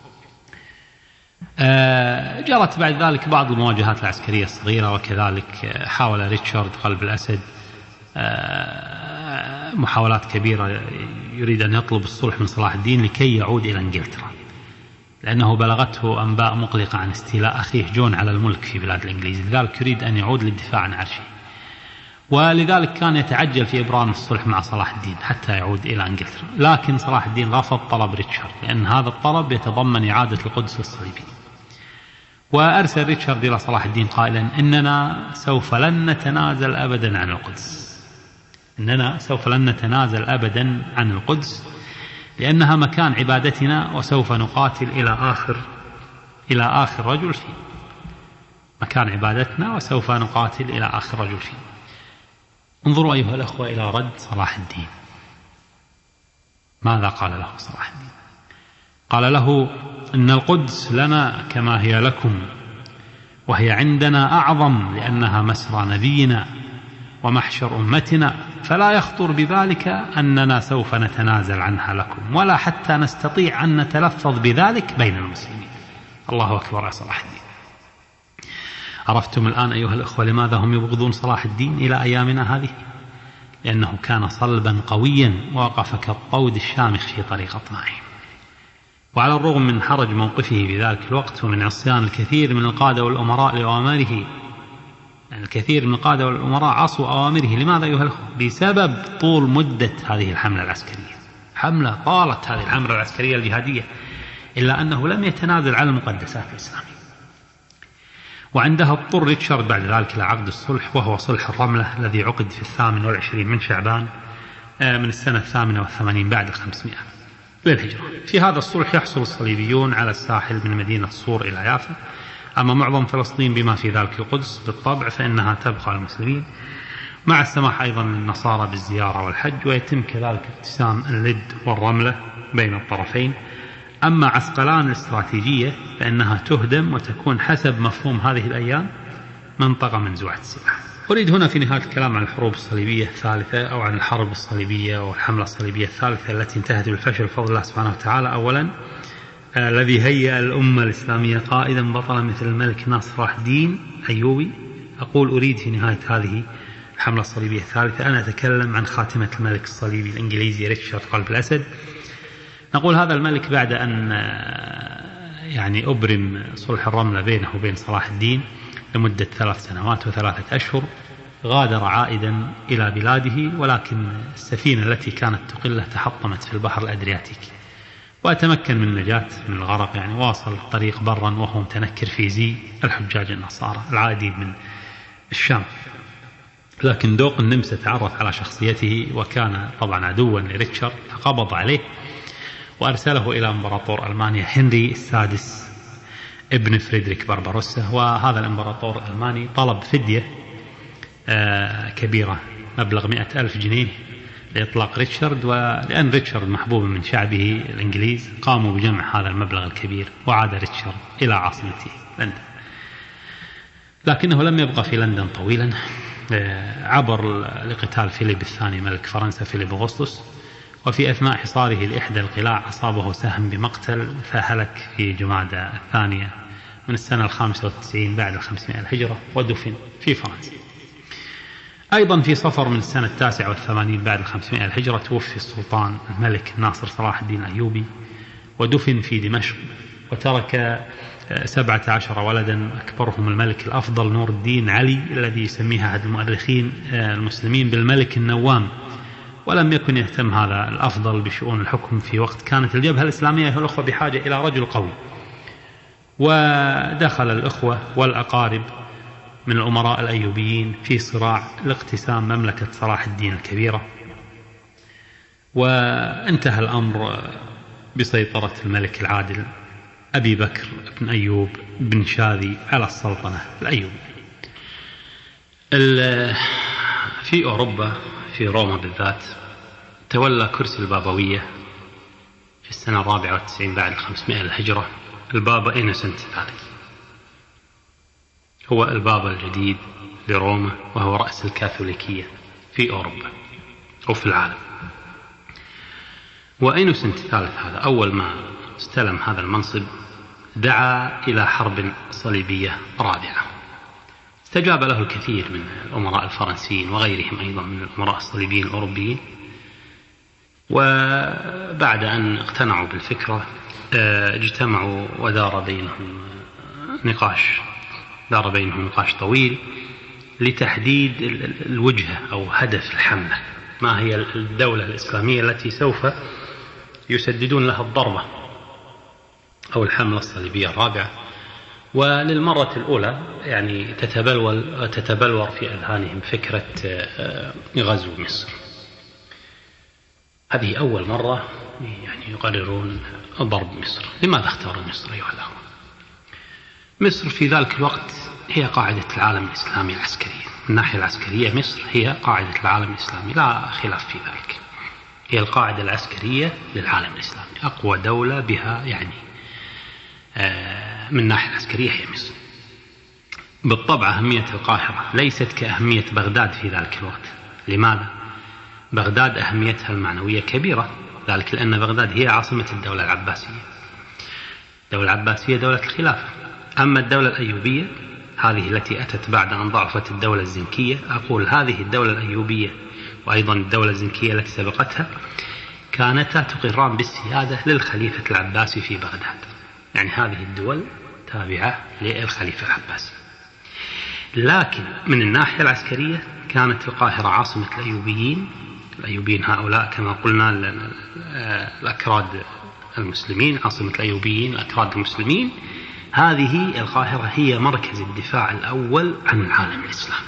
S1: جرت بعد ذلك بعض المواجهات العسكرية الصغيرة، وكذلك حاول ريتشارد قلب الأسد محاولات كبيرة يريد أن يطلب الصلح من صلاح الدين لكي يعود إلى إنجلترا، لأنه بلغته أنباء مقلقة عن استيلاء أخيه جون على الملك في بلاد الإنجليز، لذلك يريد أن يعود للدفاع عن عرشه. ولذلك كان يتعجل في إبرام الصلح مع صلاح الدين حتى يعود إلى إنجلترا. لكن صلاح الدين رفض طلب ريتشارد، لأن هذا الطلب يتضمن إعادة القدس للصليبيين. وأرسل ريتشارد إلى صلاح الدين قائلا: إننا سوف لن نتنازل أبدا عن القدس، إننا سوف لن نتنازل أبدا عن القدس، لأنها مكان عبادتنا، وسوف نقاتل إلى آخر رجل فيه. مكان عبادتنا وسوف نقاتل إلى آخر رجل فيه. انظروا أيها الأخوة إلى رد صلاح الدين. ماذا قال له صلاح الدين؟ قال له: إن القدس لنا كما هي لكم، وهي عندنا أعظم، لأنها مسرى نبينا ومحشر أمتنا، فلا يخطر بذلك أننا سوف نتنازل عنها لكم، ولا حتى نستطيع أن نتلفظ بذلك بين المسلمين. الله أكبر يا صلاح الدين. عرفتم الآن أيها الأخوة لماذا هم يبغضون صلاح الدين إلى أيامنا هذه؟ لأنه كان صلبا قويا وقف كالطود الشامخ في طريق أطماعهم. وعلى الرغم من حرج موقفه في ذلك الوقت ومن عصيان الكثير من القادة والأمراء لأوامره، يعني الكثير من القادة والأمراء عصوا أوامره. لماذا أيها الأخوة؟ بسبب طول مدة هذه الحملة العسكرية. حملة طالت هذه الحملة العسكرية الجهادية، إلا أنه لم يتنازل عن المقدسات الإسلامية. وعندها اضطر ريتشارد بعد ذلك إلى عقد الصلح، وهو صلح الرملة الذي عقد في 28 من شعبان من السنة 88 بعد 500 للهجرة. في هذا الصلح يحصل الصليبيون على الساحل من مدينة صور إلى يافا، أما معظم فلسطين بما في ذلك القدس بالطبع فإنها تبقى المسلمين، مع السماح أيضا للنصارى بالزيارة والحج، ويتم كذلك اقتسام اللد والرملة بين الطرفين. أما عسقلان الاستراتيجية فإنها تهدم وتكون حسب مفهوم هذه الأيام منطقة منزوعة السلاح. أريد هنا في نهاية الكلام عن الحروب الصليبية الثالثة، أو عن الحرب الصليبية والحملة الصليبية الثالثة التي انتهت بالفشل بفضل الله سبحانه وتعالى. أولا الذي هيأ الأمة الإسلامية قائدا بطلا مثل الملك ناصر صلاح الدين أيوبي. أقول أريد في نهاية هذه الحملة الصليبية الثالثة أن أتكلم عن خاتمة الملك الصليبي الإنجليزي ريتشارد قلب الأسد. نقول هذا الملك بعد أن يعني أبرم صلح الرملة بينه وبين صلاح الدين لمدة 3 سنوات و3 أشهر غادر عائدا إلى بلاده، ولكن السفينة التي كانت تقله تحطمت في البحر الأدرياتيكي، وتمكن من النجاة من الغرق. يعني واصل الطريق برا وهو متنكر في زي الحجاج النصارى العائدين من الشام. لكن دوق النمسا تعرف على شخصيته، وكان طبعا عدوا لريتشارد، فقبض عليه وأرسله إلى إمبراطور ألمانيا هنري السادس ابن فريدريك بربروسا. وهذا الإمبراطور الألماني طلب فدية كبيرة مبلغ 100,000 جنيه لإطلاق ريتشارد، ولأن ريتشارد محبوب من شعبه الإنجليز قاموا بجمع هذا المبلغ الكبير، وعاد ريتشارد إلى عاصمته لندن. لكنه لم يبقى في لندن طويلا، عبر لقتال فيليب الثاني ملك فرنسا فيليب أغسطس، وفي أثناء حصاره لإحدى القلاع أصابه سهم بمقتل، فهلك في جمادى الثانية من السنة 95 بعد 500 الهجرة، ودفن في فرنسا. أيضا في صفر من السنة 89 بعد 500 الهجرة توفي السلطان الملك ناصر صلاح الدين الأيوبي، ودفن في دمشق، وترك 17 ولدا، أكبرهم الملك الأفضل نور الدين علي الذي يسميها أحد المؤرخين المسلمين بالملك النوام. ولم يكن يهتم هذا الأفضل بشؤون الحكم في وقت كانت الجبهة الإسلامية الأخوة بحاجة إلى رجل قوي. ودخل الأخوة والأقارب من الأمراء الأيوبيين في صراع لاقتسام مملكة صلاح الدين الكبيرة، وانتهى الأمر بسيطرة الملك العادل أبي بكر بن أيوب بن شاذي على السلطنة الأيوبية. في أوروبا في روما بالذات تولى كرسي البابوية في السنة 94 بعد 500 الهجرة البابا إنوسنت الثالث. هو البابا الجديد لروما، وهو رأس الكاثوليكية في أوروبا وفي العالم. وإنوسنت الثالث هذا أول ما استلم هذا المنصب دعا إلى حرب صليبية رادعة. استجاب له الكثير من الأمراء الفرنسيين وغيرهم أيضا من الأمراء الصليبيين الأوروبيين، وبعد أن اقتنعوا بالفكرة اجتمعوا ودار بينهم نقاش طويل لتحديد الوجهة أو هدف الحملة، ما هي الدولة الإسلامية التي سوف يسددون لها الضربة أو الحملة الصليبية الرابعة. وللمرة الأولى يعني تتبلور في أذهانهم فكرة غزو مصر. هذه أول مرة يعني يقررون ضرب مصر. لماذا اختاروا مصر أيها الأخوة؟ مصر في ذلك الوقت هي قاعدة العالم الإسلامي العسكرية. من الناحية العسكرية مصر هي قاعدة العالم الإسلامي، لا خلاف في ذلك. هي القاعدة العسكرية للعالم الإسلامي، أقوى دولة بها يعني من الناحية العسكرية هي مصر. بالطبع أهمية القاهرة ليست كأهمية بغداد في ذلك الوقت. لماذا؟ بغداد أهميتها المعنوية كبيرة، ذلك لأن بغداد هي عاصمة الدولة العباسية. الدولة العباسية دولة الخلافة. أما الدولة الأيوبية هذه التي أتت بعد أن ضعفت الدولة الزنكية، أقول هذه الدولة الأيوبية وأيضا الدولة الزنكية التي سبقتها كانتا تقران بالسيادة للخليفة العباسي في بغداد. يعني هذه الدول تابعة للخليفة العباسي.
S4: لكن من الناحية العسكرية كانت القاهرة عاصمة الأيوبيين هؤلاء كما قلنا الأكراد المسلمين، عاصمة الأيوبيين الأكراد المسلمين. هذه القاهرة هي مركز الدفاع الأول عن العالم الإسلامي،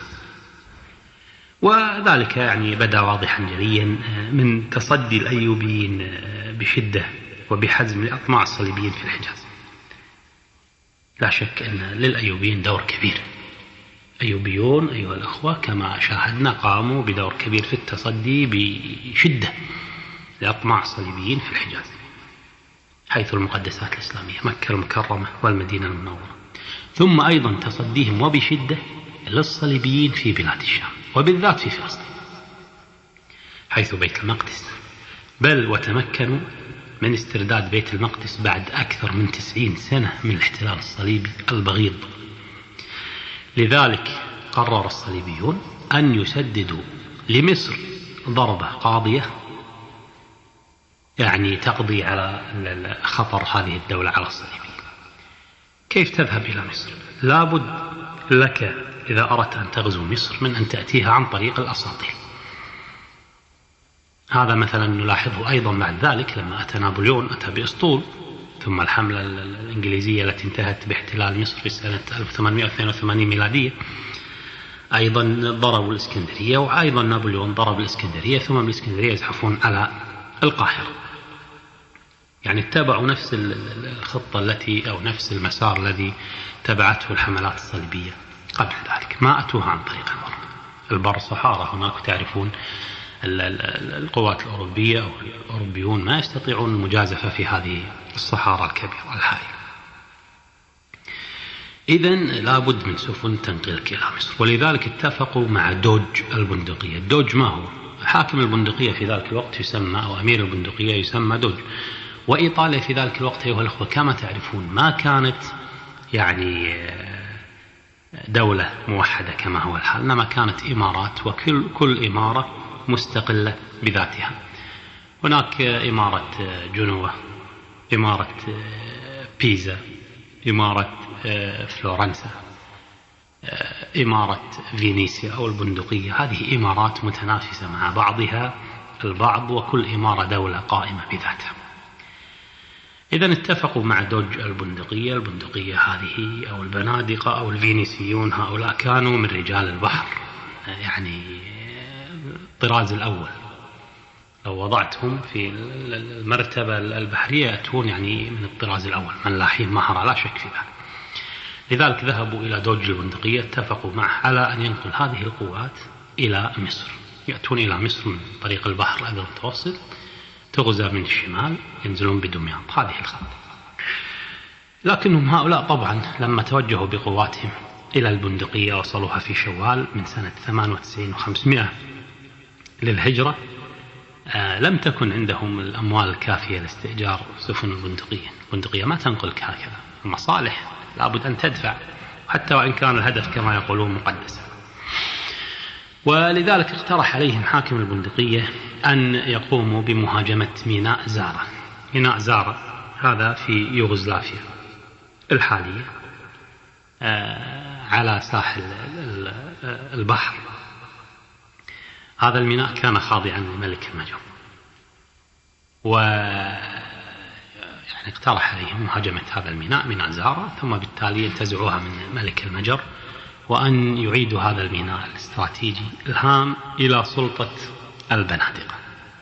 S4: وذلك يعني بدا واضحا جليا من تصدي الأيوبيين بشدة وبحزم لأطماع الصليبيين في الحجاز. لا شك أن للأيوبيين دور كبير. أيوبيون أيها الأخوة كما شاهدنا قاموا بدور كبير في التصدي بشدة لأطماع الصليبيين في الحجاز، حيث المقدسات الإسلامية مكة المكرمة والمدينة المنورة، ثم أيضا تصديهم وبشدة للصليبيين في بلاد الشام وبالذات في فلسطين حيث بيت المقدس، بل وتمكنوا من استرداد بيت المقدس بعد أكثر من 90 سنة من الاحتلال الصليبي البغيض. لذلك قرر الصليبيون أن يسددوا لمصر ضربة قاضية يعني تقضي على خطر هذه الدولة على الصليبيين. كيف تذهب إلى مصر؟ لابد لك إذا أردت أن تغزو مصر من أن تأتيها عن طريق الأساطيل. هذا مثلا نلاحظه أيضا بعد ذلك لما أتى نابليون أتى بأسطول، ثم الحملة الإنجليزية التي انتهت باحتلال مصر في سنة 1882 ميلادية أيضا ضربوا الإسكندرية، وأيضا نابليون ضرب الإسكندرية، ثم من الإسكندرية يزحفون على القاهرة. يعني اتبعوا نفس الخطة التي أو نفس المسار الذي تبعته الحملات الصليبية قبل ذلك، ما أتوها عن طريق البر صحارى. هناك تعرفون القوات الأوروبية أو الأوروبيون ما يستطيعون المجازفة في هذه الصحارى الكبيرة الحائلة. إذن لابد من سفن تنقلك إلى مصر، ولذلك اتفقوا مع دوج البندقية. الدوج ما هو؟ حاكم البندقية في ذلك الوقت يسمى أو أمير البندقية يسمى دوج. وإيطاليا في ذلك الوقت أيها الأخوة كما تعرفون ما كانت يعني دولة موحدة كما هو الحال، إنما كانت إمارات، وكل إمارة مستقلة بذاتها. هناك إمارة جنوة، إمارة بيزا، إمارة فلورنسا، إمارة فينيسيا أو البندقية. هذه إمارات متنافسة مع بعضها البعض، وكل إمارة دولة قائمة بذاتها. إذن اتفقوا مع دوج البندقية. البندقية هذه أو البنادقة أو الفينيسيون هؤلاء كانوا من رجال البحر، يعني الطراز الأول. لو وضعتهم في المرتبة البحرية يأتون يعني من الطراز الأول، ملاحين مهرة لا شك في ذلك. لذلك ذهبوا إلى دوج البندقية، اتفقوا معه على أن ينقل هذه القوات إلى مصر. يأتون إلى مصر من طريق البحر الأبيض المتوسط، تغزى من الشمال، ينزلون بدمياط. هذه الخطة. لكنهم هؤلاء طبعا لما توجهوا بقواتهم إلى البندقية وصلوها في شوال من سنة 98 و500 للهجرة، لم تكن عندهم الأموال الكافية لاستئجار سفن البندقية. البندقية ما تنقلك هكذا، المصالح لابد أن تدفع، حتى وإن كان الهدف كما يقولون مقدسا. ولذلك اقترح عليهم حاكم البندقية أن يقوموا بمهاجمة ميناء زارا. ميناء زارا هذا في يوغوسلافيا الحالية على ساحل البحر. هذا الميناء كان خاضعا لملك المجر، يعني اقترح عليهم مهاجمة هذا الميناء، ميناء زارا، ثم بالتالي ينتزعوها من ملك المجر، وأن يعيدوا هذا الميناء الاستراتيجي الهام إلى سلطة البنادقة.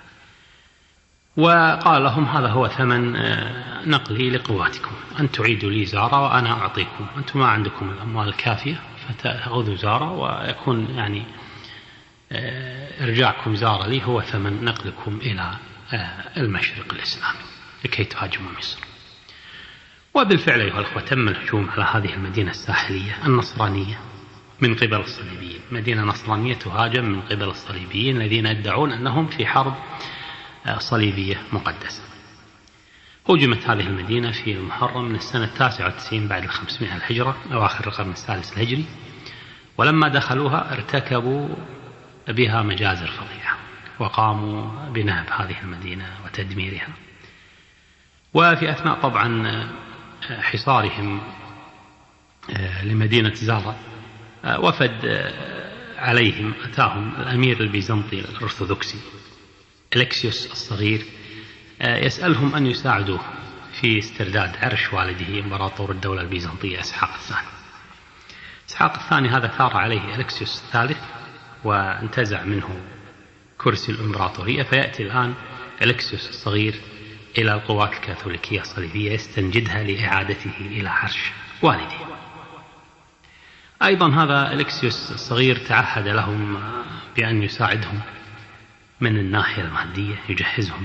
S4: وقال لهم هذا هو ثمن نقلي لقواتكم، أن تعيدوا لي زارا وأنا أعطيكم. أنتم ما عندكم الأموال الكافية فتأخذوا زارا، ويكون يعني إرجاعكم زارا لي هو ثمن نقلكم إلى المشرق الإسلامي لكي تهاجموا مصر. وبالفعل أيها الأخوة تم الهجوم على هذه المدينة الساحلية النصرانية من قبل الصليبيين. مدينة نصرانية تهاجم من قبل الصليبيين الذين يدعون أنهم في حرب صليبية مقدسة. هجمت هذه المدينة في المحرم من السنة 99 بعد 500 الهجرة، أواخر القرن الثالث الهجري. ولما دخلوها ارتكبوا بها مجازر فظيعة، وقاموا بنهب هذه المدينة وتدميرها. وفي أثناء طبعا حصارهم لمدينة زارا وفد عليهم أتاهم الأمير البيزنطي الأرثوذكسي أليكسيوس الصغير يسألهم أن يساعدوه في استرداد عرش والده إمبراطور الدولة البيزنطية إسحاق الثاني. إسحاق الثاني هذا ثار عليه أليكسيوس الثالث وانتزع منه كرسي الإمبراطورية، فيأتي الآن أليكسيوس الصغير إلى القوات الكاثوليكية الصليبية يستنجدها لإعادته إلى عرش والده. أيضا هذا أليكسيوس الصغير تعهد لهم بأن يساعدهم من الناحية المادية، يجهزهم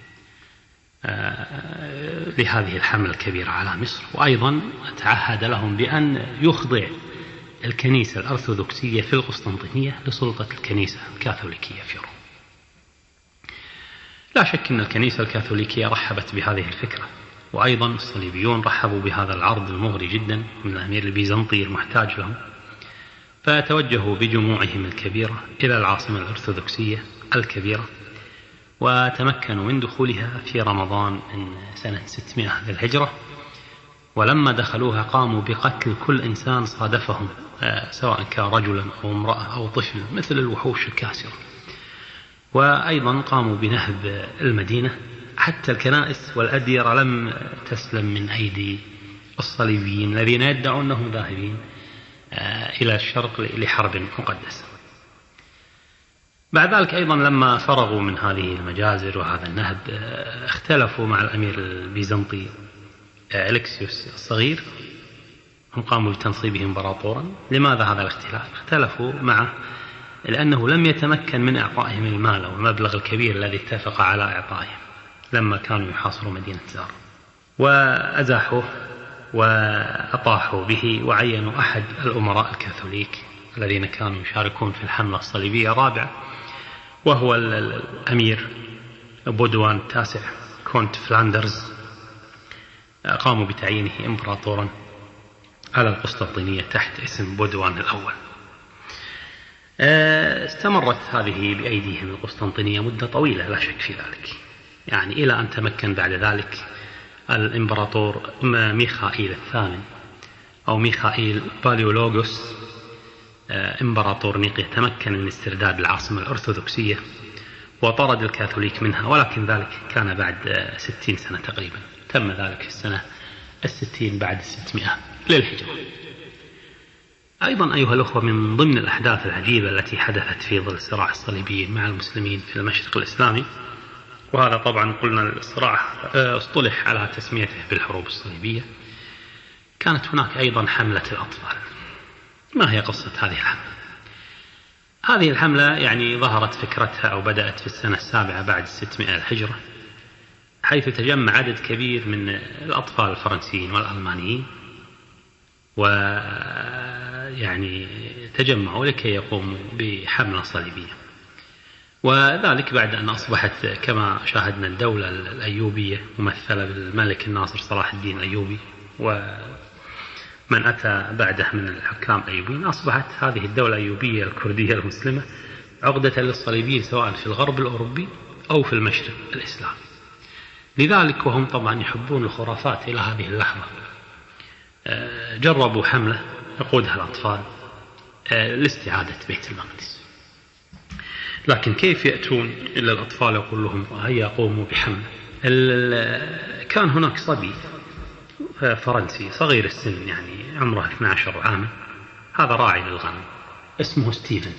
S4: لهذه الحملة الكبيرة على مصر، وأيضا تعهد لهم بأن يخضع الكنيسة الأرثوذكسية في القسطنطينية لسلطة الكنيسة الكاثوليكية في روما. لا شك أن الكنيسة الكاثوليكية رحبت بهذه الفكرة، وأيضا الصليبيون رحبوا بهذا العرض المغري جدا من الأمير البيزنطي المحتاج لهم، فتوجهوا بجموعهم الكبيرة إلى العاصمة الأرثوذكسية الكبيرة، وتمكنوا من دخولها في رمضان من سنة 600 للهجرة. ولما دخلوها قاموا بقتل كل إنسان صادفهم، سواء كان رجلا أو امرأة أو طفل، مثل الوحوش الكاسرة. وأيضا قاموا بنهب المدينة، حتى الكنائس والأديرة لم تسلم من أيدي الصليبيين الذين يدعون أنهم ذاهبين إلى الشرق لحرب مقدسة. بعد ذلك أيضا لما فرغوا من هذه المجازر وهذا النهب اختلفوا مع الأمير البيزنطي أليكسيوس الصغير، هم قاموا بتنصيبه إمبراطورا. لماذا هذا الاختلاف؟ اختلفوا معه لأنه لم يتمكن من إعطائهم المال والمبلغ الكبير الذي اتفق على إعطائهم لما كانوا يحاصروا مدينة زار، وأزاحوه وأطاحوا به، وعينوا أحد الأمراء الكاثوليك الذين كانوا يشاركون في الحملة الصليبية الرابعة، وهو الأمير بودوان التاسع كونت فلاندرز. قاموا بتعيينه إمبراطورا على القسطنطينية تحت اسم بودوان الأول. استمرت هذه بأيديهم القسطنطينية مدة طويلة لا شك في ذلك، يعني إلى أن تمكن بعد ذلك الإمبراطور ميخائيل الثامن أو ميخائيل باليولوغوس إمبراطور نيقيا، تمكن من استرداد العاصمة الأرثوذكسية وطرد الكاثوليك منها، ولكن ذلك كان بعد 60 سنة تقريبا. تم ذلك في السنة 60 بعد 600 للهجرة. أيضا أيها الأخوة، من ضمن الأحداث العجيبة التي حدثت في ظل صراع الصليبيين مع المسلمين في المشرق الإسلامي، وهذا طبعا قلنا الصراع اصطلح على تسميته بالحروب الصليبية، كانت هناك أيضا حملة الأطفال. ما هي قصة هذه الحملة؟ هذه الحملة يعني ظهرت فكرتها أو بدأت في السنة 7 بعد 600 الهجرة، حيث تجمع عدد كبير من الأطفال الفرنسيين والألمانيين، ويعني تجمعوا لكي يقوموا بحملة صليبية. وذلك بعد أن أصبحت كما شاهدنا الدولة الأيوبية ممثلة بالملك الناصر صلاح الدين الأيوبي ومن أتى بعده من الحكام الأيوبيين، أصبحت هذه الدولة الأيوبية الكردية المسلمة عقدة للصليبيين سواء في الغرب الأوروبي أو في المشرق الإسلامي. لذلك وهم طبعا يحبون الخرافات إلى هذه اللحظة، جربوا حملة يقودها الأطفال لاستعادة بيت المقدس. لكن كيف يأتون إلى الأطفال يقول لهم هيا قوموا بحملة؟ كان هناك صبي فرنسي صغير السن، يعني عمره 12 عاما، هذا راعي للغنم، اسمه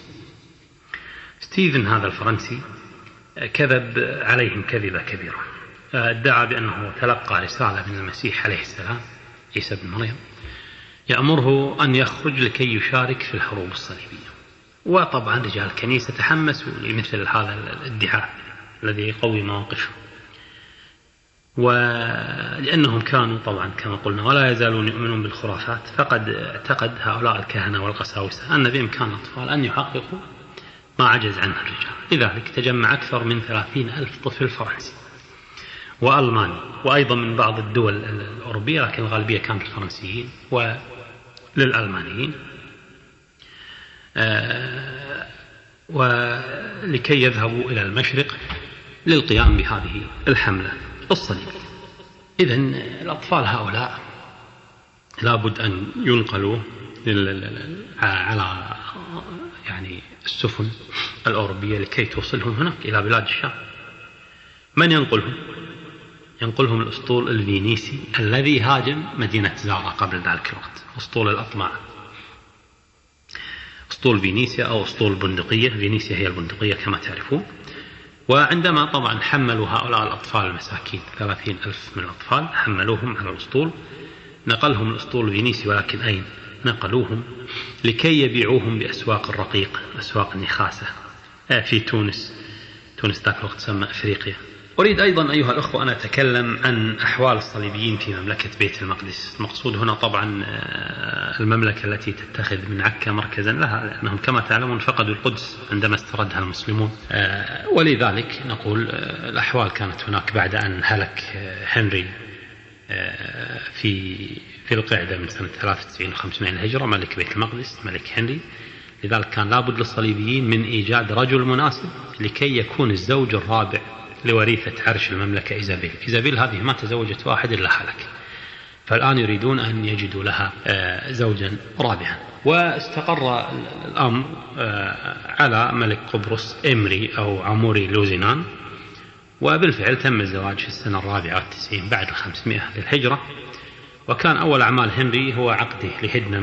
S4: ستيفن هذا الفرنسي كذب عليهم كذبة كبيرة، ادعى بأنه تلقى رسالة من المسيح عليه السلام عيسى بن مريم يأمره أن يخرج لكي يشارك في الحروب الصليبية. وطبعا رجال الكنيسة تحمسوا لمثل هذا الادعاء الذي يقوي مواقفهم، ولأنهم كانوا طبعا كما قلنا ولا يزالون يؤمنون بالخرافات، فقد اعتقد هؤلاء الكهنة والقساوسة أن بإمكان الأطفال أن يحققوا ما عجز عنه الرجال. لذلك تجمع أكثر من 30,000 طفل فرنسي وألماني، وأيضا من بعض الدول الأوروبية، لكن الغالبية كانت الفرنسيين وللألمانيين، ولكي يذهبوا إلى المشرق للقيام بهذه الحملة الصليبية. إذن الأطفال هؤلاء لابد أن ينقلوا على يعني السفن الأوروبية لكي توصلهم هناك إلى بلاد الشام. من ينقلهم؟ ينقلهم الأسطول الفينيسي الذي هاجم مدينة زارا قبل ذلك الوقت، أسطول الأطماع، أسطول فينيسيا أو أسطول البندقية. فينيسيا هي البندقية كما تعرفون. وعندما طبعا حملوا هؤلاء الأطفال المساكين 30,000 من الأطفال، حملوهم على الأسطول، نقلهم الأسطول الفينيسي، ولكن أين نقلوهم؟ لكي يبيعوهم بأسواق الرقيق، أسواق النخاسة في تونس ذاك الوقت تسمى أفريقيا. أريد أيضا أيها الأخوة أن أتكلم عن أحوال الصليبيين في مملكة بيت المقدس. المقصود هنا طبعا المملكة التي تتخذ من عكا مركزا لها، لأنهم كما تعلمون فقدوا القدس عندما استردها المسلمون، ولذلك نقول الأحوال كانت هناك بعد أن هلك هنري في القعدة من سنة 93 و500 الهجرة، ملك بيت المقدس ملك هنري. لذلك كان لابد للصليبيين من إيجاد رجل مناسب لكي يكون الزوج الرابع لوريثة عرش المملكة إيزابيل. إيزابيل هذه ما تزوجت واحد إلا هلك، فالآن يريدون أن يجدوا لها زوجا رابعا. واستقر الأمر على ملك قبرص إمري أو عموري لوزينان، وبالفعل تم الزواج في السنة 94 بعد 500 للهجرة. وكان أول أعمال هنري هو عقده لهدنة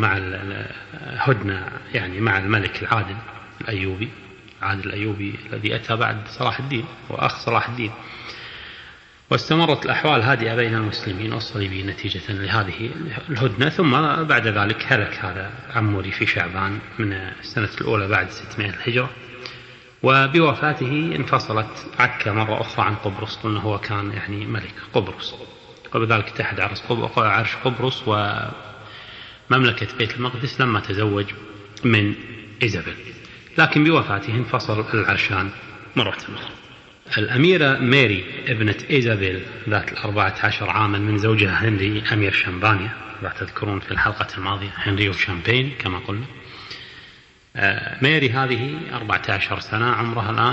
S4: مع الملك العادل الأيوبي، الأيوبي الذي أتى بعد صلاح الدين وأخ صلاح الدين. واستمرت الأحوال هادئة بين المسلمين والصليبيين نتيجة لهذه الهدنة. ثم بعد ذلك هلك هذا عموري في شعبان من السنة الأولى بعد 600 الهجرة، وبوفاته انفصلت عكا مرة أخرى عن قبرص، لأنه هو كان يعني ملك قبرص، وبذلك اتحد عرش قبرص ومملكة بيت المقدس لما تزوج من إيزابيل. لكن بوفاته انفصل العرشان مرة أخرى. الأميرة ماري ابنة إيزابيل ذات 14 عاما من زوجها هنري أمير شامبانيا، لا تذكرون في الحلقة الماضية هنري وشامبين كما قلنا. ماري هذه 14 سنة عمرها الآن،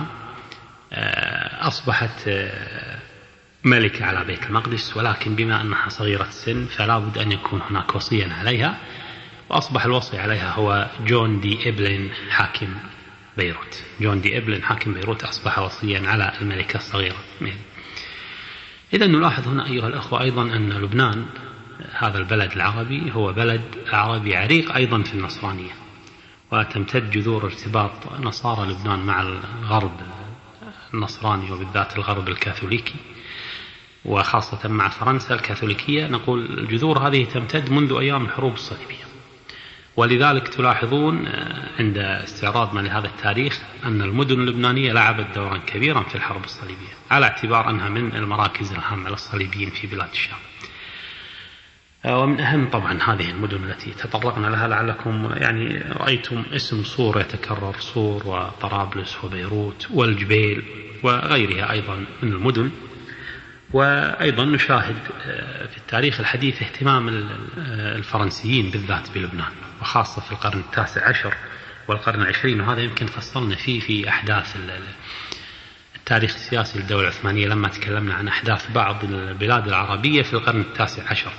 S4: أصبحت ملكة على بيت المقدس، ولكن بما أنها صغيرة السن فلا بد أن يكون هناك وصيا عليها، وأصبح الوصي عليها هو جون دي إبلين حاكم بيروت. جون دي إبلين حاكم بيروت أصبح وصيا على الملكة الصغيرة ماري. إذا نلاحظ هنا أيها الأخوة أيضا أن لبنان هذا البلد العربي هو بلد عربي عريق أيضا في النصرانية، وتمتد جذور ارتباط نصارى لبنان مع الغرب النصراني وبالذات الغرب الكاثوليكي، وخاصة مع فرنسا الكاثوليكية. نقول الجذور هذه تمتد منذ أيام الحروب الصليبية، ولذلك تلاحظون عند استعراضنا لهذا التاريخ أن المدن اللبنانية لعبت دورا كبيرا في الحرب الصليبية، على اعتبار أنها من المراكز الهامة للصليبيين في بلاد الشام. ومن أهم طبعا هذه المدن التي تطرقنا لها، لعلكم يعني رأيتم اسم صور يتكرر، صور وطرابلس وبيروت والجبيل وغيرها أيضا من المدن. وأيضا نشاهد في التاريخ الحديث اهتمام الفرنسيين بالذات بلبنان، وخاصة في القرن 19 والقرن 20، وهذا يمكن فصلنا فيه في أحداث التاريخ السياسي للدولة العثمانية لما تكلمنا عن أحداث بعض البلاد العربية في القرن 19.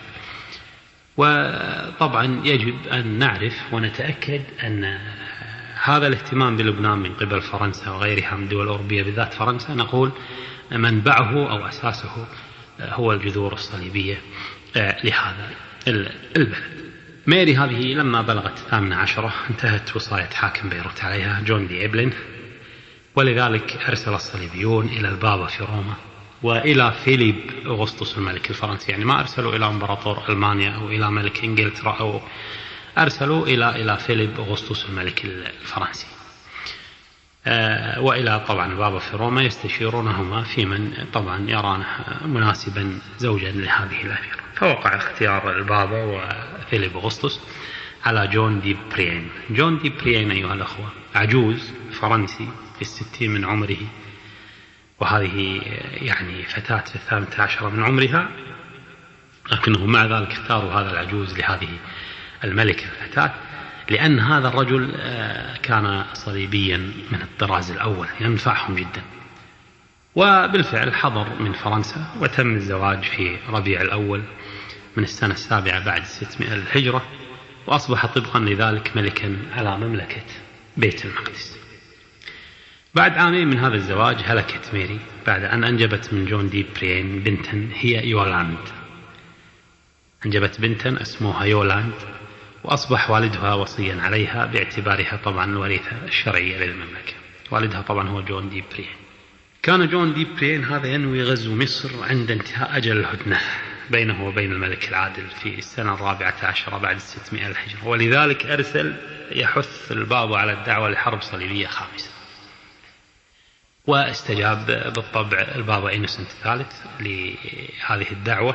S4: وطبعا يجب أن نعرف ونتأكد أن هذا الاهتمام بلبنان من قبل فرنسا وغيرها من الدول الأوروبية، بالذات فرنسا، نقول منبعه أو أساسه هو الجذور الصليبية لهذا البلد. ماري هذه لما بلغت 18 انتهت وصاية حاكم بيروت عليها جون دي إبلين، ولذلك أرسل الصليبيون إلى البابا في روما وإلى فيليب أغسطس الملك الفرنسي. يعني ما أرسلوا إلى إمبراطور ألمانيا أو إلى ملك إنجلترا، أو أرسلوا إلى فيليب أغسطس الملك الفرنسي، وإلى طبعا البابا في روما يستشيرونهما في من طبعا يرانه مناسبا زوجا لهذه الأميرة. فوقع اختيار البابا وفيليب أغسطس على جون دي بريين. جون دي بريين أيها الأخوة عجوز فرنسي في 60 من عمره، وهذه يعني فتاة في 18 من عمرها، لكنه مع ذلك اختاروا هذا العجوز لهذه الملكة الفتاة، لأن هذا الرجل كان صليبيا من الطراز الأول ينفعهم جدا. وبالفعل حضر من فرنسا، وتم الزواج في ربيع الأول من السنة 7 بعد 600 الهجرة، وأصبح طبقا لذلك ملكا على مملكة بيت المقدس. بعد عامين من هذا الزواج هلكت ميري بعد أن أنجبت من جون دي برين بنتا هي يولاند. أنجبت بنتا اسمها يولاند، وأصبح والدها وصيا عليها باعتبارها طبعا الوريثة الشرعية للمملكة. والدها طبعا هو جون دي برين. كان جون دي برين هذا ينوي غزو مصر عند انتهاء أجل الهدنة بينه وبين الملك العادل في السنة 14 بعد 600 الهجرة، ولذلك أرسل يحث البابا على الدعوة لحرب صليبية خامسة. واستجاب بالطبع البابا إنوسنت الثالث لهذه الدعوة،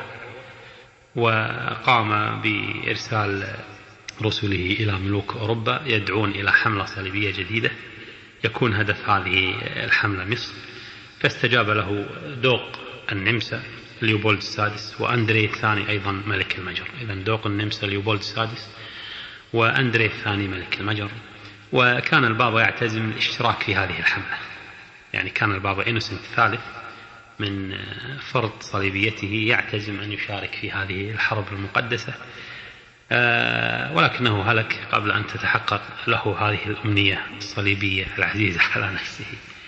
S4: وقام بإرسال رسله إلى ملوك أوروبا يدعون إلى حملة صليبية جديدة يكون هدف هذه الحملة مصر. فاستجاب له دوق النمسا ليوبولد السادس وأندري الثاني أيضا ملك المجر. إذن دوق النمسا ليوبولد السادس وأندري الثاني ملك المجر. وكان البابا يعتزم الاشتراك في هذه الحملة، يعني كان البابا إنوسنت الثالث من فرض صليبيته يعتزم أن يشارك في هذه الحرب المقدسة، ولكنه هلك قبل أن تتحقق له هذه الأمنية الصليبية العزيزة على نفسه.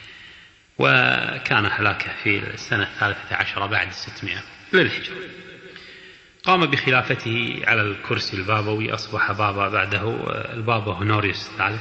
S4: وكان هلاكه في السنة 13 بعد 600 للهجرة. قام بخلافته على الكرسي البابوي، أصبح بابا بعده البابا هونوريوس الثالث.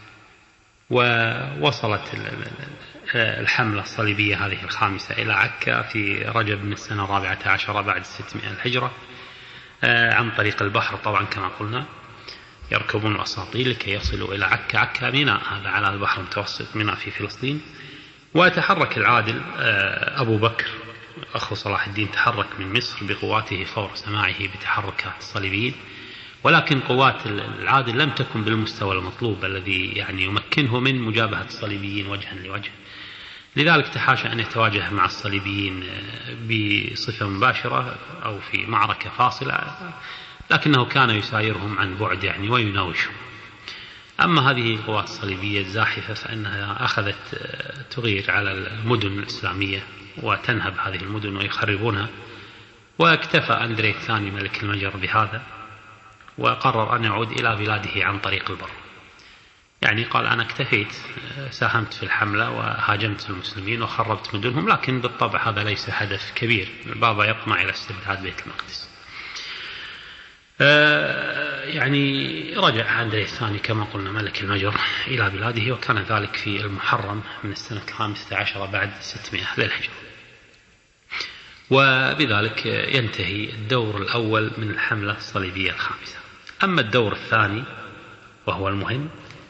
S4: ووصلت الحملة الصليبية هذه الخامسة إلى عكا في رجب من السنة 14 بعد 600 الهجرة عن طريق البحر طبعا كما قلنا، يركبون الأساطيل لكي يصلوا إلى عكا. عكا ميناء هذا على البحر المتوسط، ميناء في فلسطين. وتحرك العادل أبو بكر أخو صلاح الدين، تحرك من مصر بقواته فور سماعه بتحركات الصليبيين، ولكن قوات العادل لم تكن بالمستوى المطلوب الذي يعني يمكنه من مجابهة الصليبيين وجها لوجه. لذلك تحاشى أن يتواجه مع الصليبيين بصفة مباشرة أو في معركة فاصلة، لكنه كان يسايرهم عن بعد يعني ويناوشهم. أما هذه القوات الصليبية الزاحفة فإنها أخذت تغير على المدن الإسلامية وتنهب هذه المدن ويخربونها. واكتفى أندري الثاني ملك المجر بهذا، وقرر أن يعود إلى بلاده عن طريق البر. يعني قال أنا اكتفيت، ساهمت في الحملة وهاجمت المسلمين وخربت مدنهم، لكن بالطبع هذا ليس هدف كبير. البابا يطمع إلى استرداد بيت المقدس. يعني رجع أندري الثاني كما قلنا ملك المجر إلى بلاده، وكان ذلك في المحرم من السنة 15 بعد 600 للهجرة. وبذلك ينتهي الدور الأول من الحملة الصليبية الخامسة. أما الدور الثاني وهو المهم،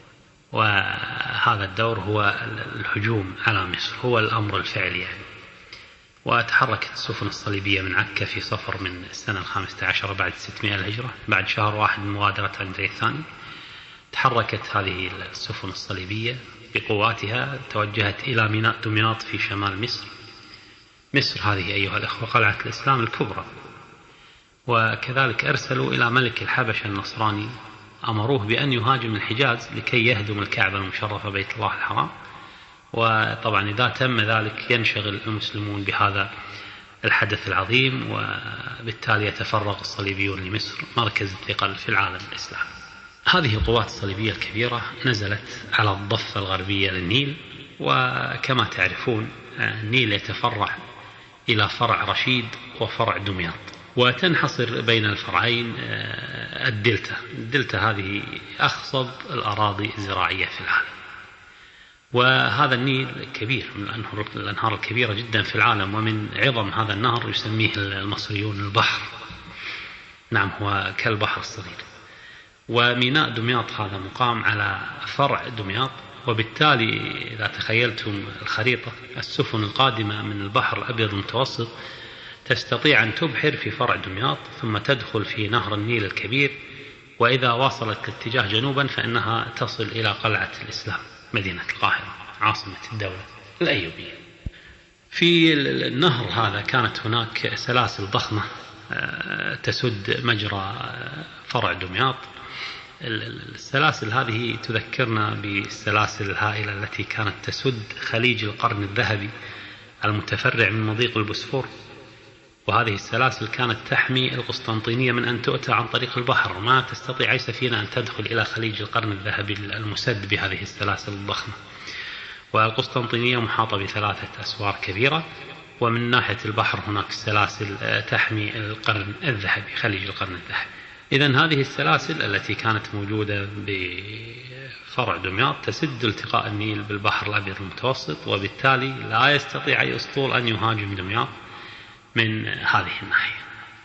S4: وهذا الدور هو الهجوم على مصر، هو الأمر الفعلي يعني. وتحركت السفن الصليبية من عكا في صفر من السنة 15 بعد 600 الهجرة، بعد شهر واحد من مغادرة أندري الثاني. تحركت هذه السفن الصليبية بقواتها، توجهت إلى ميناء دمياط في شمال مصر. مصر هذه أيها الأخوة قلعة الإسلام الكبرى. وكذلك أرسلوا إلى ملك الحبشة النصراني، أمروه بأن يهاجم الحجاز لكي يهدم الكعبة المشرفة بيت الله الحرام. وطبعا إذا تم ذلك ينشغل المسلمون بهذا الحدث العظيم، وبالتالي يتفرغ الصليبيون لمصر مركز الثقل في العالم الإسلامي. هذه القوات الصليبية الكبيرة نزلت على الضفة الغربية للنيل، وكما تعرفون النيل يتفرع إلى فرع رشيد وفرع دمياط، وتنحصر بين الفرعين الدلتا. الدلتا هذه أخصب الأراضي الزراعية في العالم. وهذا النيل كبير من الأنهار الكبيرة جدا في العالم، ومن عظم هذا النهر يسميه المصريون البحر. نعم، هو كالبحر الصغير. وميناء دمياط هذا مقام على فرع دمياط، وبالتالي إذا تخيلتم الخريطة، السفن القادمة من البحر الأبيض المتوسط تستطيع أن تبحر في فرع دمياط ثم تدخل في نهر النيل الكبير، وإذا واصلت الاتجاه جنوبا فإنها تصل إلى قلعة الإسلام مدينة القاهرة عاصمة الدولة الأيوبية. في النهر هذا كانت هناك سلاسل ضخمة تسد مجرى فرع دمياط. السلاسل هذه تذكرنا بالسلاسل الهائلة التي كانت تسد خليج القرن الذهبي المتفرع من مضيق البوسفور. وهذه السلاسل كانت تحمي القسطنطينية من أن تؤتى عن طريق البحر، ما تستطيع أي سفينة أن تدخل إلى خليج القرن الذهبي المسد بهذه السلاسل الضخمة. والقسطنطينية محاطة ب3 أسوار كبيرة، ومن ناحية البحر هناك سلاسل تحمي القرن الذهبي، خليج القرن الذهبي. إذن هذه السلاسل التي كانت موجودة بفرع دمياط تسد التقاء النيل بالبحر الأبيض المتوسط، وبالتالي لا يستطيع أي أسطول أن يهاجم دمياط من هذه الناحية.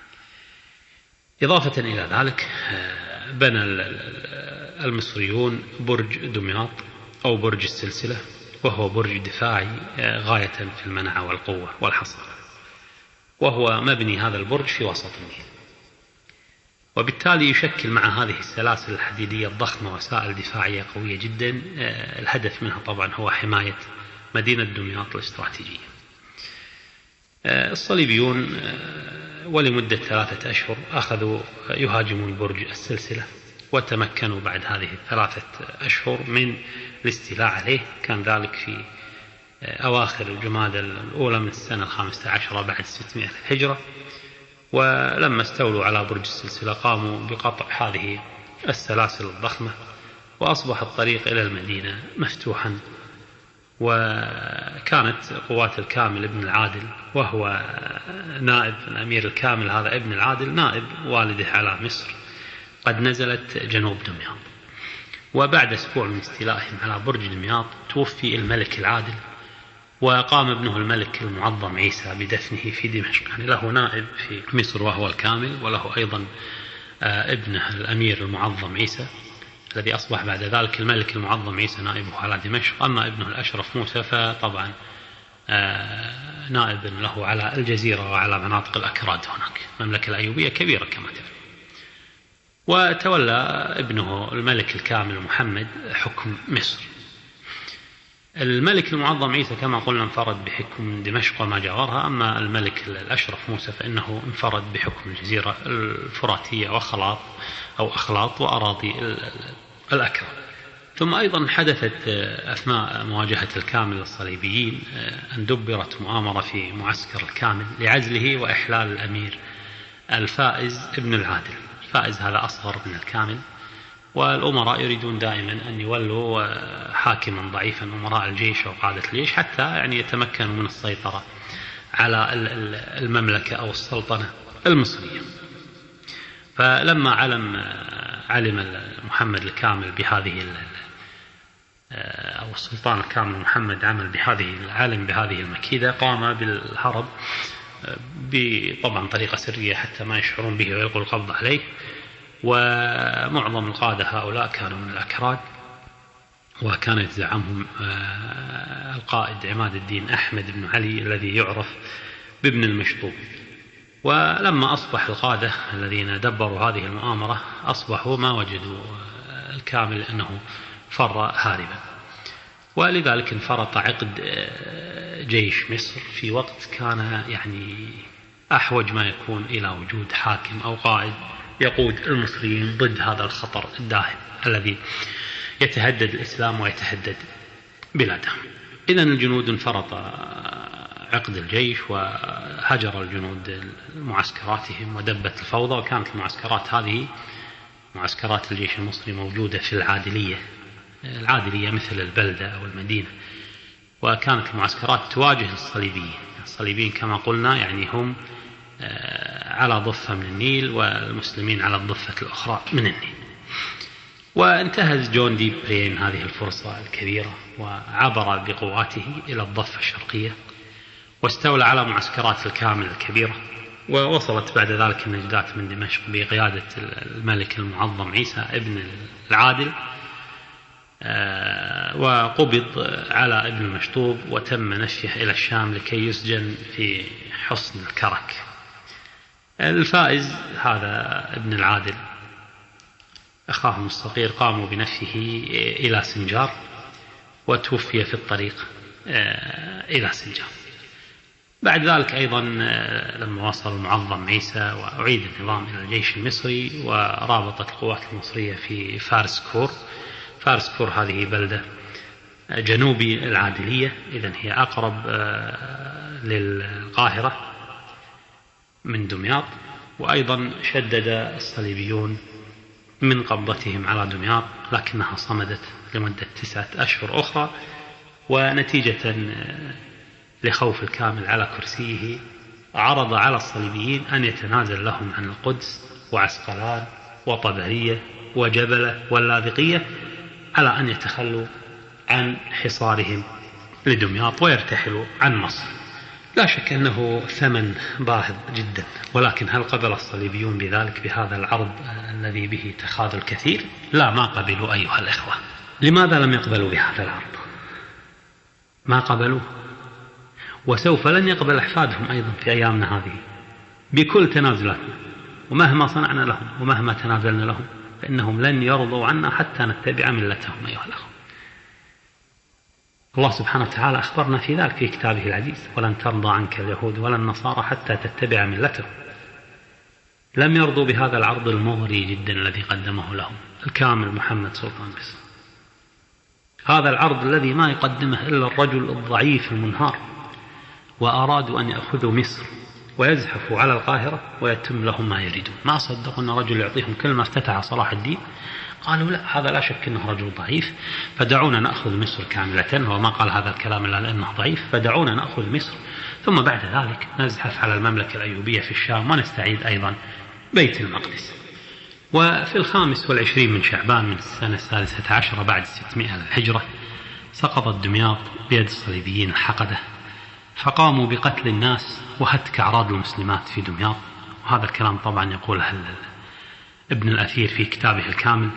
S4: إضافة إلى ذلك بنى المصريون برج دمياط أو برج السلسلة، وهو برج دفاعي غاية في المنع والقوة والحصر، وهو مبني هذا البرج في وسط النيل، وبالتالي يشكل مع هذه السلاسل الحديدية الضخمة وسائل دفاعية قوية جدا. الهدف منها طبعا هو حماية مدينة دمياط الاستراتيجية. الصليبيون ولمدة 3 أشهر أخذوا يهاجمون برج السلسلة، وتمكنوا بعد هذه 3 أشهر من الاستيلاء عليه. كان ذلك في أواخر جمادى الأولى من السنة 15 بعد 600 الهجرة. ولما استولوا على برج السلسلة قاموا بقطع هذه السلاسل الضخمة، وأصبح الطريق إلى المدينة مفتوحا. وكانت قوات الكامل ابن العادل، وهو نائب الأمير الكامل، هذا ابن العادل نائب والده على مصر، قد نزلت جنوب دمياط. وبعد أسبوع من استيلائهم على برج دمياط توفي الملك العادل، وقام ابنه الملك المعظم عيسى بدفنه في دمشق. يعني له نائب في مصر وهو الكامل، وله أيضا ابنه الأمير المعظم عيسى، الذي أصبح بعد ذلك الملك المعظم عيسى نائبه على دمشق. أما ابنه الأشرف موسى فطبعا نائب له على الجزيرة وعلى مناطق الأكراد هناك. المملكة الأيوبية كبيرة كما تعرف. وتولى ابنه الملك الكامل محمد حكم مصر. الملك المعظم عيسى كما قلنا انفرد بحكم دمشق وما جاورها، أما الملك الأشرف موسى فإنه انفرد بحكم الجزيرة الفراتية أخلاط وأراضي الأكراد. ثم أيضا حدثت أثناء مواجهة الكامل للصليبيين أن دبرت مؤامرة في معسكر الكامل لعزله وإحلال الأمير الفائز ابن العادل. الفائز هذا أصغر من الكامل، والأمراء يريدون دائما أن يولوا حاكما ضعيفا، أمراء الجيش وقادة الجيش، حتى يعني يتمكنوا من السيطرة على المملكة أو السلطنة المصرية. فلما علم محمد الكامل بهذه أو السلطان الكامل محمد علم بهذه المكيدة، قام بالهرب بطبعا طريقة سرية حتى ما يشعرون به ويلقوا القبض عليه. ومعظم القادة هؤلاء كانوا من الأكراد، وكان يتزعمهم القائد عماد الدين أحمد بن علي الذي يعرف بابن المشطوب. ولما أصبح القادة الذين دبروا هذه المؤامرة أصبحوا ما وجدوا الكامل أنه فر هاربا، ولذلك انفرط عقد جيش مصر في وقت كان يعني أحوج ما يكون إلى وجود حاكم أو قائد يقود المصريين ضد هذا الخطر الداهم الذي يتهدد الإسلام ويتهدد بلادهم. إذن الجنود انفرط عقد الجيش، وهجر الجنود معسكراتهم ودبت الفوضى. وكانت المعسكرات هذه معسكرات الجيش المصري موجودة في العادلية مثل البلدة أو المدينة، وكانت المعسكرات تواجه الصليبيين كما قلنا، يعني هم على ضفة من النيل والمسلمين على الضفة الأخرى من النيل. وانتهز جون دي برين هذه الفرصة الكبيرة وعبر بقواته إلى الضفة الشرقية، واستولى على معسكرات الكامل الكبيرة. ووصلت بعد ذلك النجدات من دمشق بقيادة الملك المعظم عيسى ابن العادل، وقبض على ابن المشطوب وتم نفيه إلى الشام لكي يسجن في حصن الكرك. الفائز هذا ابن العادل أخاهم الصغير قاموا بنفيه إلى سنجار، وتوفي في الطريق إلى سنجار. بعد ذلك أيضا لما وصل المعظم عيسى وأعيد النظام إلى الجيش المصري، ورابطت القوات المصرية في فارسكور. فارسكور هذه بلدة جنوبي العادلية، إذن هي أقرب للقاهرة، من دمياط. وأيضا شدد الصليبيون من قبضتهم على دمياط، لكنها صمدت لمدة 9 أشهر أخرى، ونتيجة لخوف الكامل على كرسيه عرض على الصليبيين أن يتنازل لهم عن القدس وعسقلان وطبرية وجبلة واللاذقية على أن يتخلوا عن حصارهم لدمياط ويرتحلوا عن مصر. لا شك أنه ثمن باهظ جدا، ولكن هل قبل الصليبيون بذلك بهذا العرض الذي به تخاذل كثير؟ لا، ما قبلوا أيها الإخوة. لماذا لم يقبلوا بهذا العرض؟ ما قبلوا، وسوف لن يقبل أحفادهم أيضا في أيامنا هذه بكل تنازلاتنا، ومهما صنعنا لهم ومهما تنازلنا لهم فإنهم لن يرضوا عنا حتى نتبع ملتهم أيها الأخوة. الله سبحانه وتعالى أخبرنا في ذلك في كتابه العزيز: ولن ترضى عنك اليهود ولا النصارى حتى تتبع ملتهم. لم يرضوا بهذا العرض المغري جدا الذي قدمه لهم الكامل محمد سلطان مصر، هذا العرض الذي ما يقدمه إلا الرجل الضعيف المنهار. وأرادوا أن يأخذوا مصر ويزحفوا على القاهرة ويتم لهم ما يريدون. ما صدقوا أن رجل يعطيهم كل ما افتتح صلاح الدين. قالوا لا، هذا لا شك أنه رجل ضعيف، فدعونا نأخذ مصر كاملة. وما قال هذا الكلام إلا لأنه ضعيف، فدعونا نأخذ مصر، ثم بعد ذلك نزحف على المملكة الأيوبية في الشام ونستعيد أيضا بيت المقدس. وفي 25 من شعبان من السنة 16 بعد 600 للهجرة سقطت دمياط بيد الصليبيين الحقدة، فقاموا بقتل الناس وهتك أعراض المسلمات في دمياط. وهذا الكلام طبعا يقوله ابن الأثير في كتابه الكامل.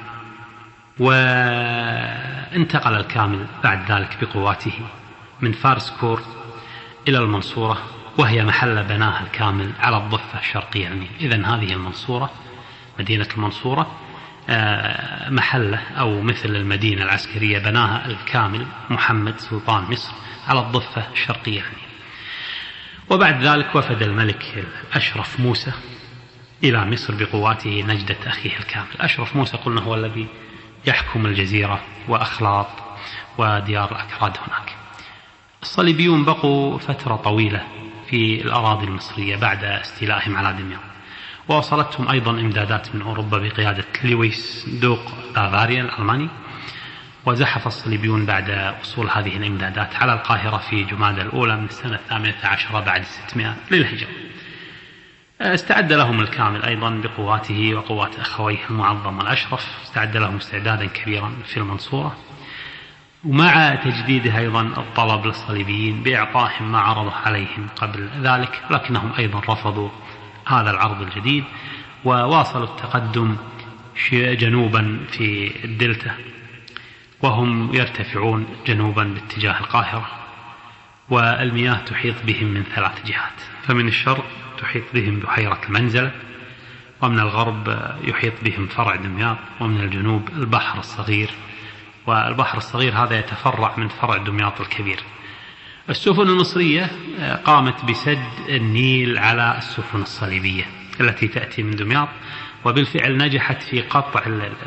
S4: وانتقل الكامل بعد ذلك بقواته من فارسكور إلى المنصورة، وهي محلة بناها الكامل على الضفة الشرقية للنيل. إذن هذه المنصورة، مدينة المنصورة، محلة أو مثل المدينة العسكرية بناها الكامل محمد سلطان مصر على الضفة الشرقية للنيل. وبعد ذلك وفد الملك أشرف موسى إلى مصر بقواته نجدة أخيه الكامل. أشرف موسى قلنا هو الذي يحكم الجزيرة وأخلاط وديار الأكراد هناك. الصليبيون بقوا فترة طويلة في الأراضي المصرية بعد استيلائهم على دمياط، ووصلتهم أيضا إمدادات من أوروبا بقيادة لويس دوق بافاريا الألماني. وزحف الصليبيون بعد وصول هذه الإمدادات على القاهرة في جمادى الأولى من السنة 18 بعد 600 للهجرة. استعد لهم الكامل أيضا بقواته وقوات أخويه المعظم والأشرف، استعد لهم استعدادا كبيرا في المنصورة، ومع تجديدها أيضا الطلب للصليبيين بإعطائهم ما عرضه عليهم قبل ذلك، لكنهم أيضا رفضوا هذا العرض الجديد وواصلوا التقدم جنوبا في الدلتا، وهم يرتفعون جنوبا باتجاه القاهرة، والمياه تحيط بهم من 3 جهات. فمن الشرق تحيط بهم بحيرة المنزلة، ومن الغرب يحيط بهم فرع دمياط، ومن الجنوب البحر الصغير، والبحر الصغير هذا يتفرع من فرع دمياط الكبير. السفن المصرية قامت بسد النيل على السفن الصليبية التي تأتي من دمياط، وبالفعل نجحت في قطع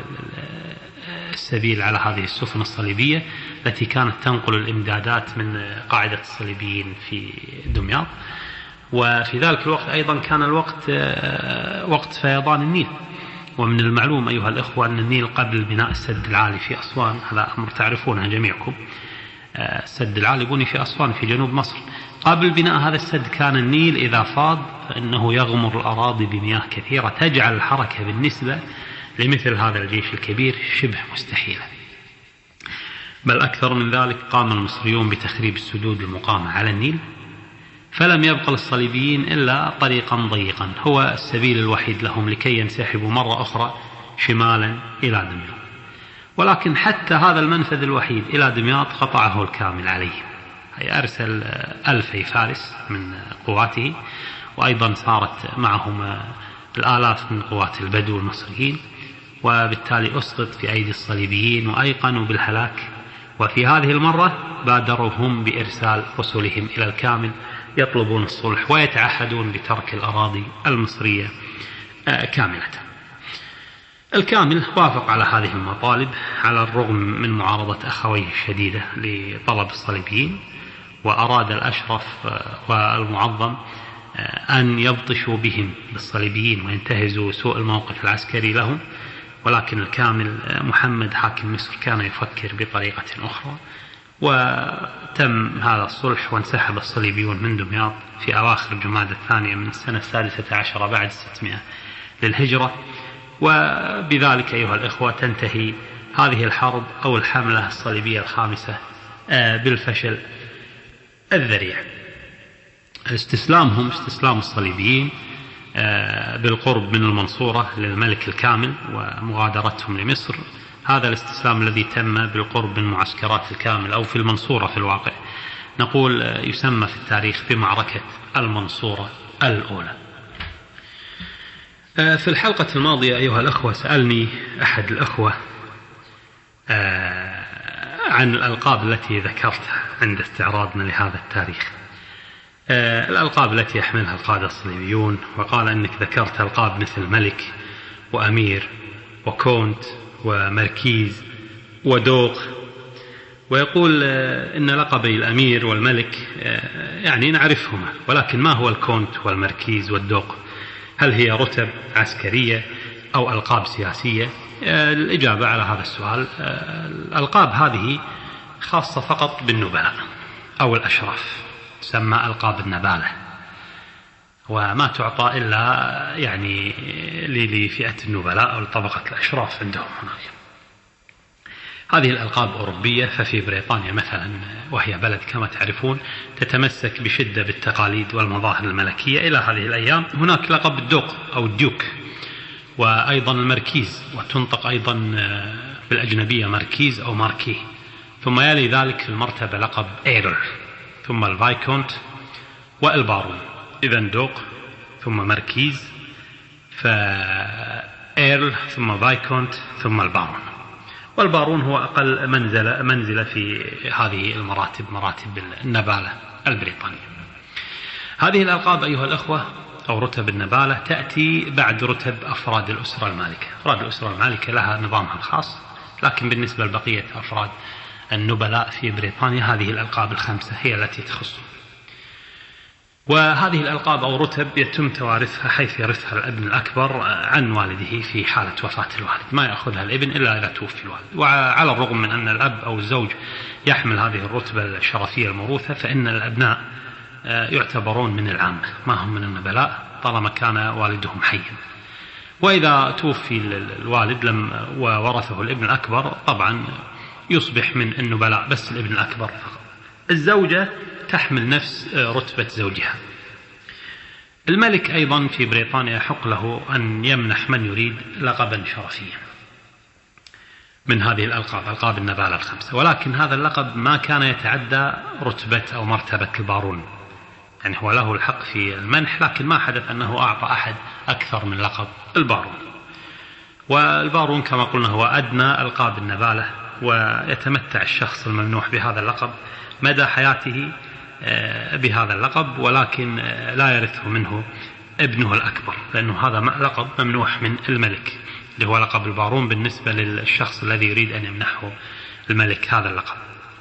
S4: السبيل على هذه السفن الصليبية التي كانت تنقل الإمدادات من قاعدة الصليبيين في دمياط. وفي ذلك الوقت أيضا كان الوقت وقت فيضان النيل، ومن المعلوم أيها الإخوة أن النيل قبل بناء السد العالي في أسوان، هذا أمر تعرفونه جميعكم، السد العالي بني في أسوان في جنوب مصر. قبل بناء هذا السد كان النيل إذا فاض فإنه يغمر الأراضي بمياه كثيرة تجعل الحركة بالنسبة لمثل هذا الجيش الكبير شبه مستحيلة. بل أكثر من ذلك، قام المصريون بتخريب السدود المقامة على النيل، فلم يبق للصليبيين إلا طريقا ضيقا هو السبيل الوحيد لهم لكي ينسحبوا مرة أخرى شمالا إلى دمياط. ولكن حتى هذا المنفذ الوحيد إلى دمياط قطعه الكامل عليهم، أي أرسل 2000 فارس من قواته، وأيضا صارت معهم الآلاف من قوات البدو المصريين، وبالتالي أسقط في أيدي الصليبيين وأيقنوا بالهلاك. وفي هذه المرة بادروا هم بإرسال رسلهم إلى الكامل يطلبون الصلح ويتعهدون بترك الأراضي المصرية كاملة. الكامل وافق على هذه المطالب على الرغم من معارضة أخويه الشديدة لطلب الصليبيين، وأراد الأشرف والمعظم أن يبطشوا بهم بالصليبيين وينتهزوا سوء الموقف العسكري لهم، ولكن الكامل محمد حاكم مصر كان يفكر بطريقة أخرى، وتم هذا الصلح وانسحب الصليبيون من دمياط في أواخر جمادى الثانية من السنة 16 بعد 600 للهجرة. وبذلك أيها الإخوة تنتهي هذه الحرب أو الحملة الصليبية الخامسة بالفشل الذريع. استسلام الصليبيين بالقرب من المنصورة للملك الكامل ومغادرتهم لمصر، هذا الاستسلام الذي تم بالقرب من معسكرات الكامل أو في المنصورة في الواقع نقول يسمى في التاريخ بمعركة المنصورة الأولى. في الحلقة الماضية أيها الأخوة سألني أحد الأخوة عن الألقاب التي ذكرتها عند استعراضنا لهذا التاريخ، الألقاب التي يحملها القادة الصليبيون، وقال أنك ذكرت ألقاب مثل ملك وأمير وكونت ومركيز ودوق، ويقول إن لقبي الأمير والملك يعني نعرفهما، ولكن ما هو الكونت والمركيز والدوق؟ هل هي رتب عسكرية أو ألقاب سياسية؟ الإجابة على هذا السؤال الألقاب هذه خاصة فقط بالنبلاء أو الأشراف، تسمى ألقاب النبالة، وما تعطى إلا يعني لفئة النبلاء أو لطبقة الأشراف عندهم هناك. هذه الألقاب أوروبية، ففي بريطانيا مثلا وهي بلد كما تعرفون تتمسك بشدة بالتقاليد والمظاهر الملكية إلى هذه الأيام، هناك لقب الدوق أو الديوك، وأيضا المركيز، وتنطق أيضا بالأجنبية مركيز أو ماركي، ثم يلي ذلك في المرتبة لقب إيرل، ثم الفايكونت والبارون. إذن دوق ثم مركيز فإيرل ثم فايكونت ثم البارون، والبارون هو أقل منزلة في هذه المراتب، مراتب النبالة البريطانية. هذه الألقاب أيها الأخوة أو رتب النبالة تأتي بعد رتب أفراد الأسرة المالكة. أفراد الأسرة المالكة لها نظامها الخاص، لكن بالنسبة لبقية أفراد النبلاء في بريطانيا هذه الألقاب الخمسة هي التي تخصهم. وهذه الألقاب أو رتب يتم توارثها حيث يرثها الابن الأكبر عن والده في حالة وفاة الوالد، ما يأخذها الابن إلا إذا توفي الوالد. وعلى الرغم من أن الأب أو الزوج يحمل هذه الرتبة الشرفية الموروثة، فإن الأبناء يعتبرون من العامة، ما هم من النبلاء طالما كان والدهم حيا. وإذا توفي الوالد وورثه الابن الأكبر طبعا يصبح من النبلاء بس الابن الأكبر فقط. الزوجة تحمل نفس رتبة زوجها. الملك أيضا في بريطانيا يحق له أن يمنح من يريد لقبا شرفيا من هذه الألقاب، ألقاب النبالة الخمسة، ولكن هذا اللقب ما كان يتعدى رتبة أو مرتبة البارون، يعني هو له الحق في المنح، لكن ما حدث أنه أعطى أحد أكثر من لقب البارون. والبارون كما قلنا هو أدنى ألقاب النبالة، ويتمتع الشخص الممنوح بهذا اللقب مدى حياته بهذا اللقب، ولكن لا يرثه منه ابنه الأكبر، لأنه هذا لقب ممنوح من الملك اللي هو لقب البارون بالنسبة للشخص الذي يريد أن يمنحه الملك هذا اللقب.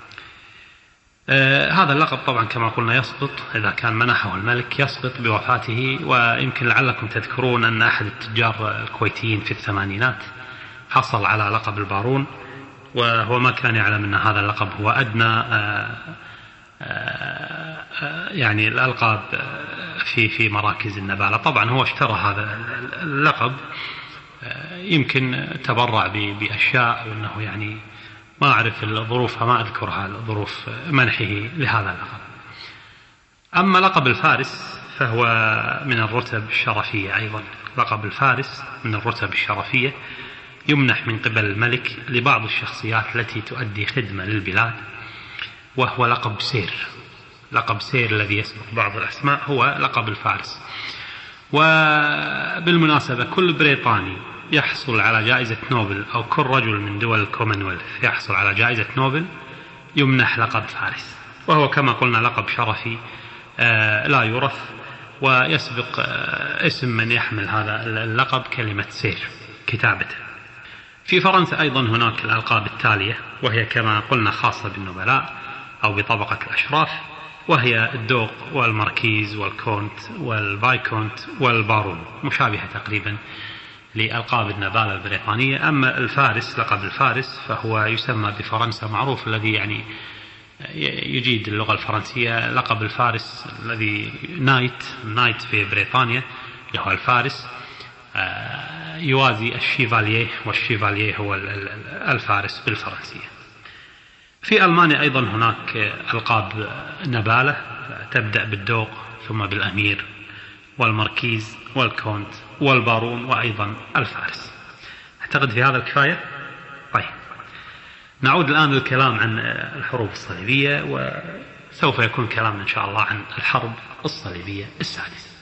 S4: هذا اللقب طبعا كما قلنا يسقط إذا كان منحه الملك، يسقط بوفاته. ويمكن لعلكم تذكرون أن أحد التجار الكويتيين في الثمانينات حصل على لقب البارون، وهو ما كان يعلم أن هذا اللقب هو أدنى يعني الألقاب في مراكز النبالة. طبعا هو اشترى هذا اللقب، يمكن تبرع بأشياء، وأنه يعني ما أعرف الظروف، ما أذكرها الظروف منحه لهذا اللقب. أما لقب الفارس فهو من الرتب الشرفية أيضا. لقب الفارس من الرتب الشرفية، يمنح من قبل الملك لبعض الشخصيات التي تؤدي خدمة للبلاد، وهو لقب سير. لقب سير الذي يسبق بعض الأسماء هو لقب الفارس. وبالمناسبة كل بريطاني يحصل على جائزة نوبل، أو كل رجل من دول الكومنولث يحصل على جائزة نوبل يمنح لقب فارس، وهو كما قلنا لقب شرفي لا يورث، ويسبق اسم من يحمل هذا اللقب كلمة سير كتابته. في فرنسا أيضا هناك الألقاب التالية، وهي كما قلنا خاصة بالنبلاء أو بطبقة الأشراف.
S1: وهي الدوق والماركيز والكونت والفايكونت والبارون، مشابهة تقريبا لألقاب النبالة البريطانية. أما الفارس، لقب الفارس فهو يسمى بفرنسا، معروف الذي يعني يجيد اللغة الفرنسية. لقب الفارس الذي نايت في بريطانيا اللي هو الفارس يوازي الشيفاليه، والشيفاليه هو الفارس بالفرنسية. في ألمانيا أيضا هناك ألقاب نبالة تبدأ بالدوق ثم بالأمير والماركيز والكونت والبارون وأيضا الفارس. أعتقد في هذا الكفاية. طيب، نعود الآن للكلام عن الحروب الصليبية، وسوف يكون كلامنا إن شاء الله عن الحرب الصليبية السادسة.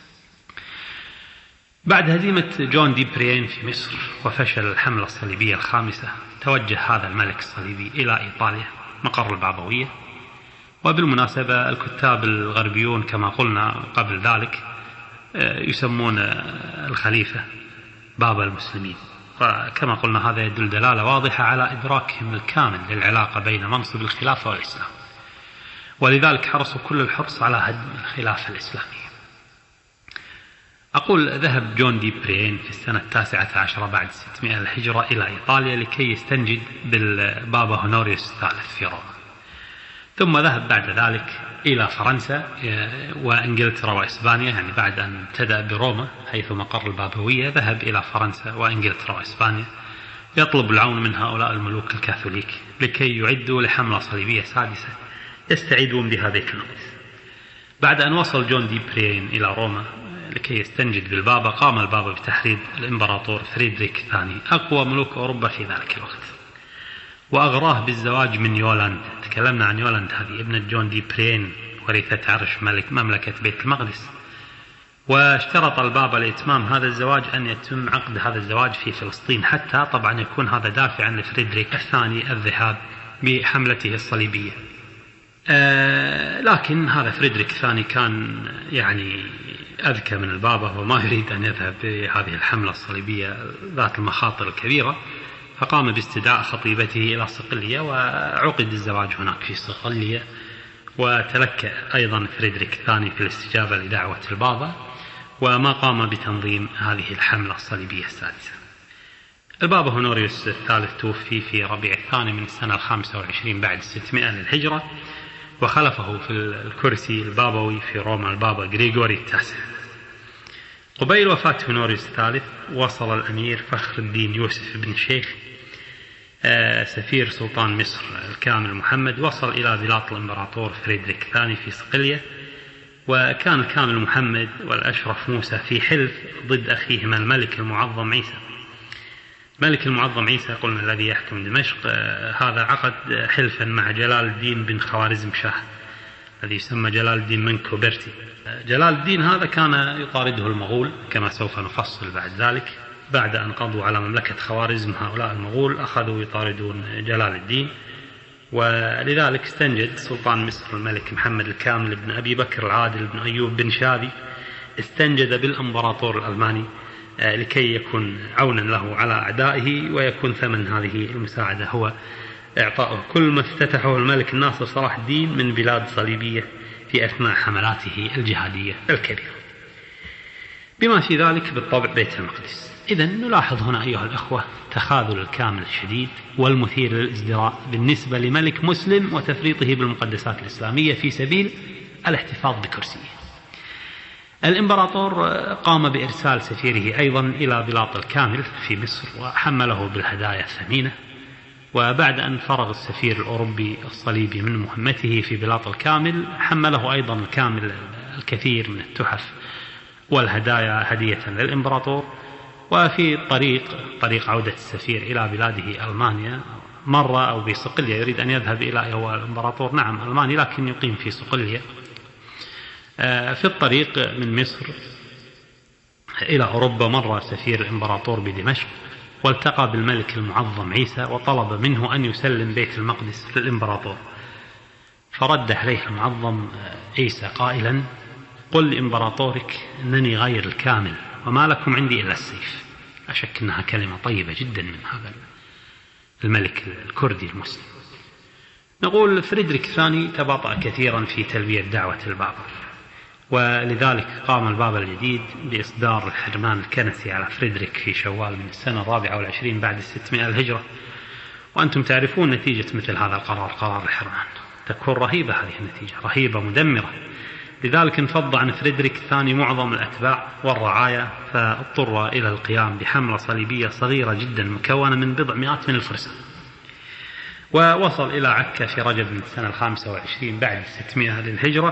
S1: بعد هزيمة جون دي بريين في مصر وفشل الحملة الصليبية الخامسة، توجه هذا الملك الصليبي إلى إيطاليا مقر البابوية. وبالمناسبة الكتاب الغربيون كما قلنا قبل ذلك يسمون الخليفة بابا المسلمين، وكما قلنا هذا يدل دلالة واضحة على إدراكهم الكامل للعلاقة بين منصب الخلافة والإسلام، ولذلك حرصوا كل الحرص على هدم الخلافة الإسلامية. أقول ذهب جون دي بريين في السنة 19 بعد 600 الهجرة إلى إيطاليا لكي يستنجد بالبابا هونوريوس الثالث في روما، ثم ذهب بعد ذلك إلى فرنسا وإنجلترا وإسبانيا. يعني بعد أن ابتدأ بروما حيث مقر البابوية، ذهب إلى فرنسا وإنجلترا وإسبانيا يطلب العون من هؤلاء الملوك الكاثوليك لكي يعدوا لحملة صليبية سادسة يستعيدون بها بيت المقدس. بعد أن وصل جون دي بريين إلى روما لكي يستنجد بالبابا، قام البابا بتحريض الإمبراطور فريدريك الثاني أقوى ملوك أوروبا في ذلك الوقت، وأغراه بالزواج من يولاند. تكلمنا عن يولاند، هذه ابنة جون دي بريين ورثة عرش مملكة بيت المقدس. واشترط البابا لإتمام هذا الزواج أن يتم عقد هذا الزواج في فلسطين، حتى طبعا يكون هذا دافعا لفريدريك الثاني الذهاب بحملته الصليبية. لكن هذا فريدريك الثاني كان يعني أذكى من البابا، وما يريد أن يذهب بهذه الحملة الصليبية ذات المخاطر الكبيرة، فقام باستدعاء خطيبته إلى صقلية، وعقد الزواج هناك في صقلية. وتلكأ أيضا فريدريك الثاني في الاستجابة لدعوة البابا، وما قام بتنظيم هذه الحملة الصليبية السادسة. البابا هونوريوس الثالث توفي في ربيع الثاني من السنة 25 بعد 600 للهجرة، وخلفه في الكرسي البابوي في روما البابا غريغوري التاسع. قبيل وفاة هونوريوس الثالث وصل الأمير فخر الدين يوسف بن شيخ سفير سلطان مصر الكامل محمد، وصل إلى بلاط الإمبراطور فريدريك الثاني في صقلية. وكان الكامل محمد والأشرف موسى في حلف ضد أخيهما الملك المعظم عيسى. الملك المعظم عيسى قلنا الذي يحكم دمشق، هذا عقد حلفا مع جلال الدين بن خوارزم شاه الذي يسمى جلال الدين منكوبرتي. جلال الدين هذا كان يطارده المغول كما سوف نفصل بعد ذلك. بعد أن قضوا على مملكة خوارزم هؤلاء المغول أخذوا يطاردون جلال الدين، ولذلك استنجد سلطان مصر الملك محمد الكامل بن أبي بكر العادل بن أيوب بن شادي، استنجد بالإمبراطور الألماني لكي يكون عونا له على أعدائه، ويكون ثمن هذه المساعدة هو إعطاءه كل ما افتتحه الملك الناصر صلاح الدين من بلاد صليبية في أثناء حملاته الجهادية الكبيرة، بما في ذلك بالطبع بيت المقدس. إذن نلاحظ هنا أيها الأخوة تخاذل الكامل الشديد والمثير للازدراء بالنسبة لملك مسلم وتفريطه بالمقدسات الإسلامية في سبيل الاحتفاظ بكرسيه. الإمبراطور قام بإرسال سفيره أيضا إلى بلاط الكامل في مصر وحمله بالهدايا الثمينة. وبعد أن فرغ السفير الأوروبي الصليبي من مهمته في بلاط الكامل، حمله أيضا الكامل الكثير من التحف والهدايا هدية للإمبراطور. وفي طريق عودة السفير إلى بلاده ألمانيا مرة أو بصقلية، يريد أن يذهب إلى هو الإمبراطور نعم ألماني لكن يقيم في صقلية. في الطريق من مصر إلى أوروبا مر سفير الإمبراطور بدمشق والتقى بالملك المعظم عيسى وطلب منه أن يسلم بيت المقدس للإمبراطور، فرد عليه المعظم عيسى قائلا: قل لإمبراطورك أنني غير الكامل وما لكم عندي إلا السيف. أشك أنها كلمة طيبة جدا من هذا الملك الكردي المسلم.
S4: نقول فريدريك الثاني تباطأ كثيرا في تلبية دعوة البابا، ولذلك قام البابا الجديد بإصدار الحرمان الكنسي على فريدريك في شوال من السنة 24 بعد 600 الهجرة. وأنتم تعرفون نتيجة مثل هذا القرار، قرار الحرمان، تكون رهيبة هذه النتيجة، رهيبة مدمرة. لذلك انفض عن فريدريك الثاني معظم الأتباع والرعايا، فاضطر إلى القيام بحملة صليبية صغيرة جدا مكونة من بضع مئات من الفرسان، ووصل إلى عكا في رجب من السنة 25 بعد 600 للهجرة.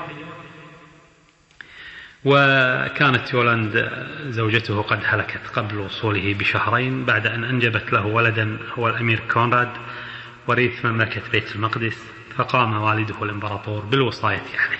S4: وكانت يولاند زوجته قد هلكت قبل وصوله بشهرين بعد أن أنجبت له ولدا هو الأمير كونراد وريث مملكة بيت المقدس، فقام والده الإمبراطور بالوصاية عليه.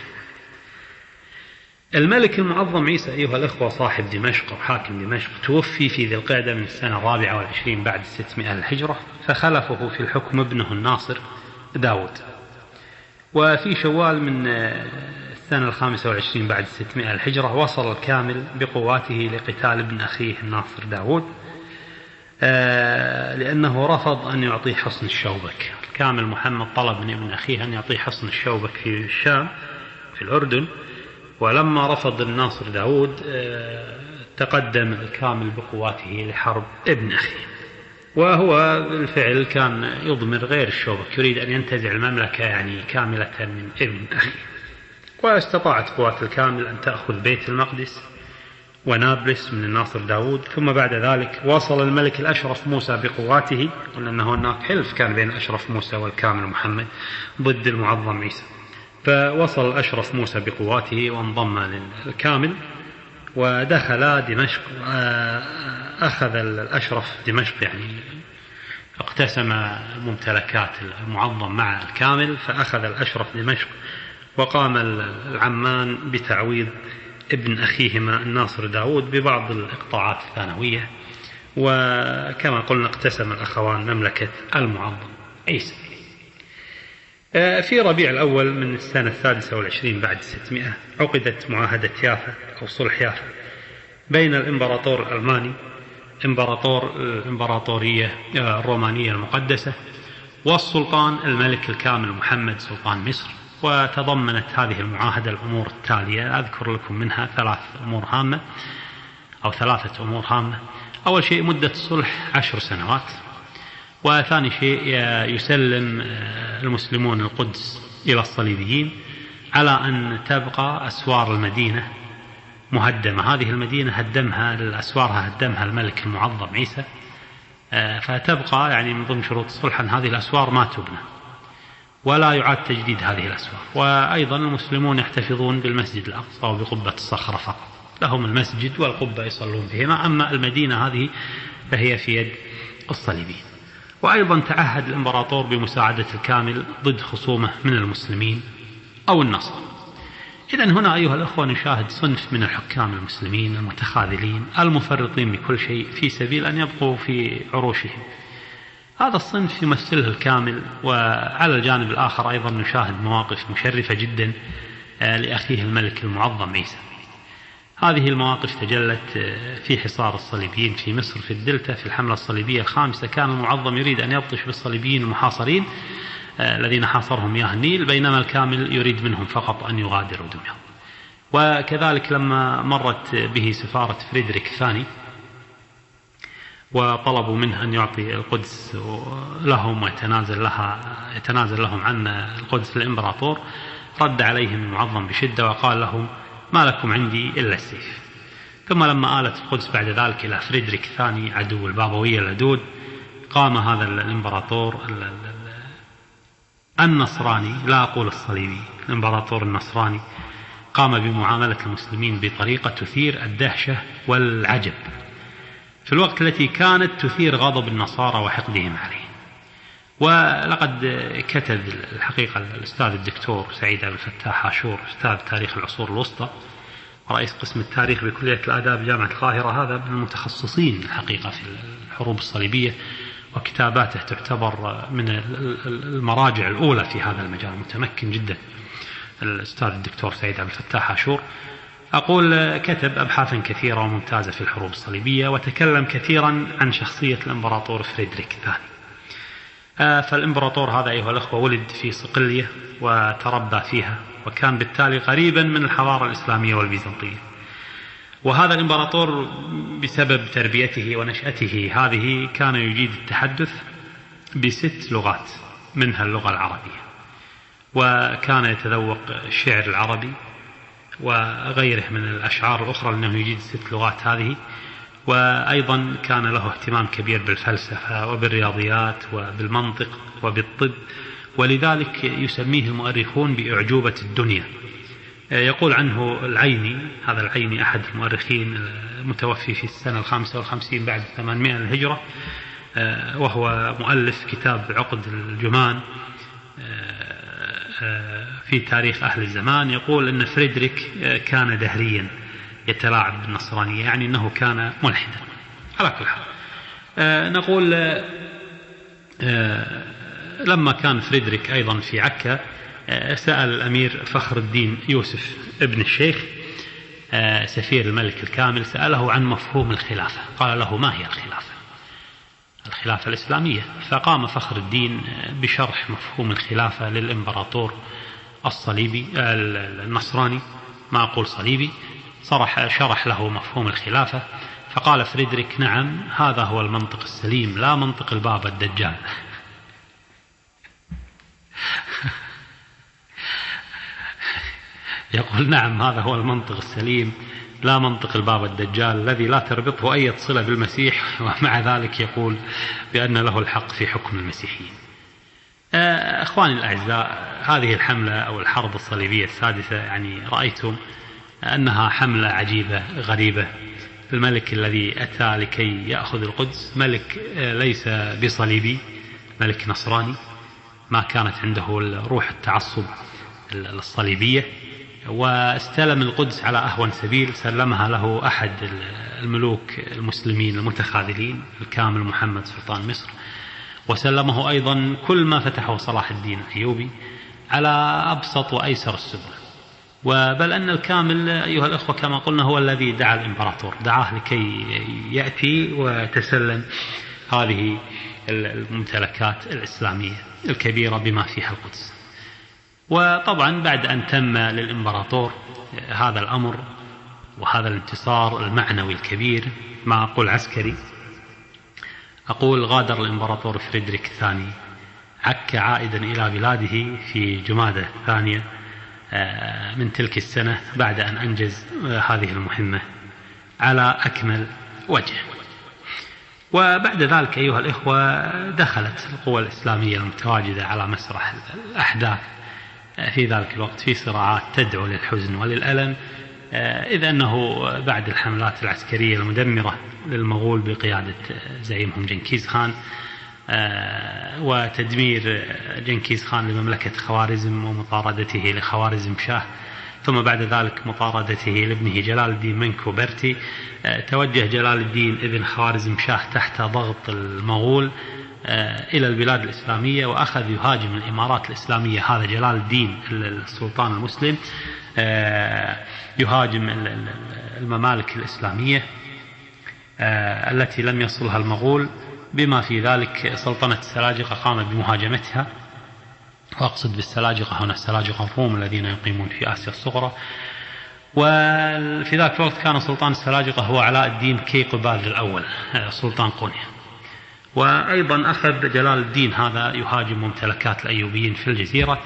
S4: الملك المعظم عيسى أيها الأخوة صاحب دمشق وحاكم دمشق توفي في ذي القعدة من السنة 24 بعد 600 الهجرة، فخلفه في الحكم ابنه الناصر داود. وفي شوال من السنة 25 بعد 600 الهجرة وصل الكامل بقواته لقتال ابن أخيه الناصر داود، لأنه رفض أن يعطيه حصن الشوبك. الكامل محمد طلب من ابن أخيه أن يعطيه حصن الشوبك في الشام في الأردن، ولما رفض الناصر داود تقدم الكامل بقواته لحرب ابن أخيه. وهو بالفعل كان يضمر غير الشوبك، يريد أن ينتزع المملكة يعني كاملة من ابن أخيه. واستطاعت قوات الكامل أن تأخذ بيت المقدس ونابلس من الناصر داود. ثم بعد ذلك وصل الملك الأشرف موسى بقواته، لأنه هناك حلف كان بين أشرف موسى والكامل محمد ضد المعظم عيسى، فوصل الأشرف موسى بقواته وانضم للكامل ودخل دمشق. أخذ الأشرف دمشق، يعني اقتسم ممتلكات المعظم مع الكامل، فأخذ الأشرف دمشق، وقام العمان بتعويض ابن أخيهما الناصر داود ببعض الإقطاعات الثانوية. وكما قلنا اقتسم الأخوان مملكة المعظم عيسى. في ربيع الأول من السنة 26 بعد 600 عقدت معاهدة يافا أو صلح يافا بين الإمبراطور الألماني إمبراطور الإمبراطورية الرومانية المقدسة والسلطان الملك الكامل محمد سلطان مصر. وتضمنت هذه المعاهدة الأمور التالية، أذكر لكم منها ثلاثة أمور هامة. أول شيء مدة الصلح 10 سنوات، وثاني شيء يسلم المسلمون القدس إلى الصليبيين على أن تبقى أسوار المدينة مهدمة. هذه المدينة أسوارها هدمها الملك المعظم عيسى، فتبقى يعني من ضمن شروط الصلح أن هذه الأسوار ما تبنى ولا يعاد تجديد هذه الأسوار. وأيضا المسلمون يحتفظون بالمسجد الأقصى وبقبة الصخرة فقط، لهم المسجد والقبة يصلون بهما، أما المدينة هذه فهي في يد الصليبيين. وأيضا تعهد الإمبراطور بمساعدة الكامل ضد خصومه من المسلمين أو النصارى. إذن هنا أيها الأخوة نشاهد صنف من الحكام المسلمين المتخاذلين المفرطين بكل شيء في سبيل أن يبقوا في عروشهم. هذا الصنف يمثله الكامل. وعلى الجانب الآخر أيضا نشاهد مواقف مشرفة جدا لأخيه الملك المعظم عيسى. هذه المواقف تجلت في حصار الصليبيين في مصر في الدلتا في الحملة الصليبية الخامسة. كان المعظم يريد أن يبطش بالصليبيين المحاصرين الذين حاصرهم مياه النيل، بينما الكامل يريد منهم فقط أن يغادروا دمياط. وكذلك لما مرت به سفارة فريدريك الثاني وطلبوا منه أن يعطي القدس لهم ويتنازل لهم عن القدس للإمبراطور، رد عليهم المعظم بشدة وقال لهم: ما لكم عندي إلا السيف. ثم لما آلت القدس بعد ذلك إلى فريدريك الثاني عدو البابوية اللدود، قام هذا الإمبراطور النصراني، لا أقول الصليبي، الإمبراطور النصراني، قام بمعاملة المسلمين بطريقة تثير الدهشة والعجب في الوقت التي كانت تثير غضب النصارى وحقدهم عليه. ولقد كتب الحقيقة الأستاذ الدكتور سعيد عبد الفتاح عاشور، أستاذ تاريخ العصور الوسطى ورئيس قسم التاريخ بكلية الآداب جامعة القاهرة، هذا من المتخصصين الحقيقة في الحروب الصليبية، وكتاباته تعتبر من المراجع الأولى في هذا المجال، متمكن جدا الأستاذ الدكتور سعيد عبد الفتاح عاشور. أقول كتب أبحاثا كثيرة وممتازة في الحروب الصليبية، وتكلم كثيرا عن شخصية الإمبراطور فريدريك الثاني.
S1: فالإمبراطور هذا أيها الأخوة ولد في صقلية وتربى فيها، وكان بالتالي قريبا من الحضارة الإسلامية والبيزنطية. وهذا الإمبراطور بسبب تربيته ونشأته هذه كان يجيد التحدث ب6 لغات منها اللغة العربية، وكان يتذوق الشعر العربي وغيره من الأشعار الأخرى لأنه يجيد 6 لغات هذه. وأيضا كان له اهتمام كبير بالفلسفة وبالرياضيات وبالمنطق وبالطب، ولذلك يسميه المؤرخون بأعجوبة الدنيا. يقول عنه العيني، هذا العيني أحد المؤرخين المتوفي في السنة 55 بعد 800 للهجرة، وهو مؤلف كتاب عقد الجمان في تاريخ أهل الزمان. يقول أن فريدريك كان دهريا يتلاعب بالنصرانية، يعني أنه كان ملحدا. على كل حال نقول لما كان فريدريك أيضا في عكا سأل الأمير فخر الدين يوسف ابن الشيخ سفير الملك الكامل، سأله عن مفهوم الخلافة. قال له: ما هي الخلافة الإسلامية؟ فقام فخر الدين بشرح مفهوم الخلافة للإمبراطور الصليبي النصراني، ما أقول صليبي، شرح له مفهوم الخلافة. فقال فريدريك: نعم، هذا هو المنطق السليم، لا منطق البابا الدجال. يقول: نعم، هذا هو المنطق السليم، لا منطق البابا الدجال الذي لا تربطه أي صلة بالمسيح، ومع ذلك يقول بأن له الحق في حكم المسيحيين. أخواني الأعزاء، هذه الحملة أو الحرب الصليبية السادسة يعني رأيتم أنها حملة عجيبة غريبة. الملك الذي أتى لكي يأخذ القدس ملك ليس بصليبي، ملك نصراني، ما كانت عنده روح التعصب الصليبية، واستلم القدس على أهون سبيل. سلمها له أحد الملوك المسلمين المتخاذلين الكامل محمد سلطان مصر، وسلمه أيضا كل ما فتحه صلاح الدين الأيوبي على أبسط وأيسر السبل. وبل أن الكامل أيها الأخوة كما قلنا هو الذي دعا الإمبراطور، دعاه لكي يأتي وتسلم هذه الممتلكات الإسلامية الكبيرة بما فيها القدس. وطبعا بعد أن تم للإمبراطور هذا الأمر وهذا الانتصار المعنوي الكبير، ما أقول عسكري، أقول غادر الإمبراطور فريدريك الثاني عكا عائدا إلى بلاده في جمادى الثانية من تلك السنة، بعد أن أنجز هذه المهمة على أكمل وجه. وبعد ذلك أيها الإخوة دخلت القوى الإسلامية المتواجدة على مسرح الأحداث في ذلك الوقت في صراعات تدعو للحزن وللألم، إذ أنه بعد الحملات العسكرية المدمرة للمغول بقيادة زعيمهم جنكيز خان وتدمير جنكيز خان لمملكة خوارزم ومطاردته لخوارزم شاه، ثم بعد ذلك مطاردته لابنه جلال الدين منكو برتي، توجه جلال الدين ابن خوارزم شاه تحت ضغط المغول إلى البلاد الإسلامية، وأخذ يهاجم الإمارات الإسلامية. هذا جلال الدين السلطان المسلم يهاجم الممالك الإسلامية التي لم يصلها المغول، بما في ذلك سلطنة السلاجقة قام بمهاجمتها، وأقصد بالسلاجقة هنا السلاجقة الروم الذين يقيمون في آسيا الصغرى. وفي ذاك الوقت كان سلطان السلاجقة هو علاء الدين كيقباد الأول سلطان قونيا. وأيضا أخذ جلال الدين هذا يهاجم ممتلكات الأيوبيين في الجزيرة،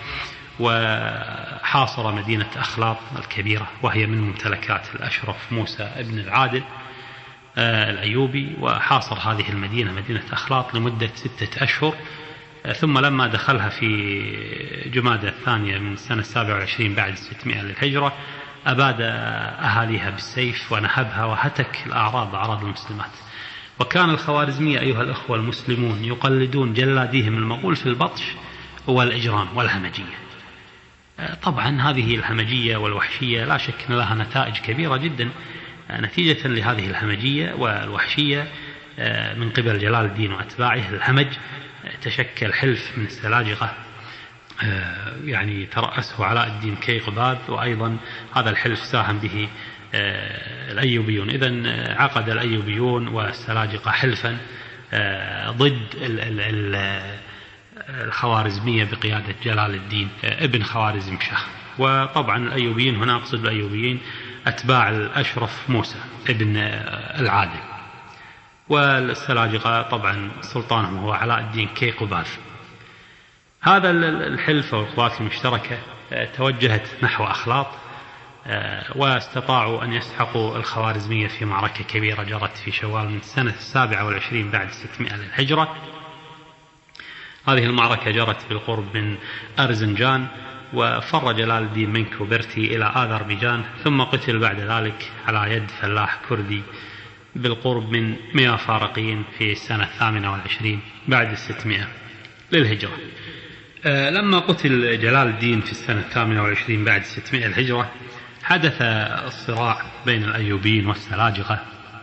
S1: وحاصر مدينة أخلاط الكبيرة وهي من ممتلكات الأشرف موسى ابن العادل الأيوبي، وحاصر هذه المدينة مدينة أخلاط لمدة 6 أشهر. ثم لما دخلها في جمادى الثانية من السنة 27 بعد 600 للهجرة أباد أهاليها بالسيف ونهبها وهتك أعراض المسلمات. وكان الخوارزمية أيها الأخوة المسلمون يقلدون جلاديهم المغول في البطش والإجرام والهمجية. طبعا هذه الهمجية والوحشية لا شك أن لها نتائج كبيرة جدا. نتيجة لهذه الهمجية والوحشية من قبل جلال الدين وأتباعه الهمج، تشكل حلف من السلاجقة يعني ترأسه علاء الدين كيقباد، وأيضا هذا الحلف ساهم به الأيوبيون. إذن عقد الأيوبيون والسلاجقة حلفا ضد
S4: الخوارزمية بقيادة جلال الدين ابن خوارزم شاه. وطبعا الأيوبيين هنا أقصد الأيوبيين أتباع الأشرف موسى ابن العادل. والسلاجقة طبعا سلطانهم هو علاء الدين كيقباذ. هذا الحلف والقوات المشتركة توجهت نحو أخلاط، واستطاعوا أن يسحقوا الخوارزمية في معركة كبيرة جرت في شوال من السنة 27 بعد 600 للهجرة. هذه المعركة جرت بالقرب من أرزنجان، وفر جلال الدين منكوبرتي إلى آذربيجان، ثم قتل بعد ذلك على يد فلاح كردي بالقرب من ميافارقين في السنة 28 بعد 600 للهجرة. لما قتل جلال الدين في السنة 28 بعد 600 الهجرة حدث الصراع بين الأيوبيين والسلاجقة،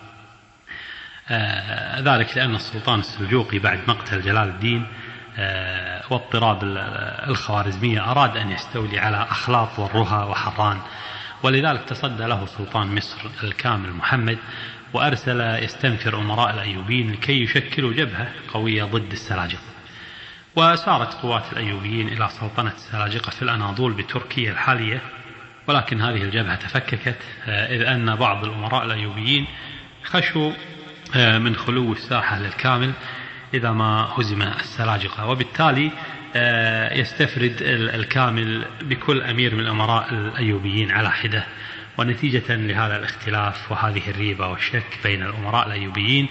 S4: ذلك لأن السلطان السلجوقي بعد مقتل جلال الدين واضطراب الخوارزمية أراد أن يستولي على أخلاط والرها وحران، ولذلك تصدى له سلطان مصر الكامل محمد، وأرسل يستنفر أمراء الأيوبيين لكي يشكلوا جبهة قوية ضد السلاجقة. وسارت قوات الأيوبيين إلى سلطنة السلاجقة في الأناضول بتركيا الحالية، ولكن هذه الجبهة تفككت، إذ أن بعض الأمراء الأيوبيين خشوا من خلو الساحة للكامل إذا ما هزم السلاجقة، وبالتالي يستفرد الكامل بكل أمير من الأمراء الأيوبيين على حدة. ونتيجة لهذا الاختلاف وهذه الريبة والشك بين الأمراء الأيوبيين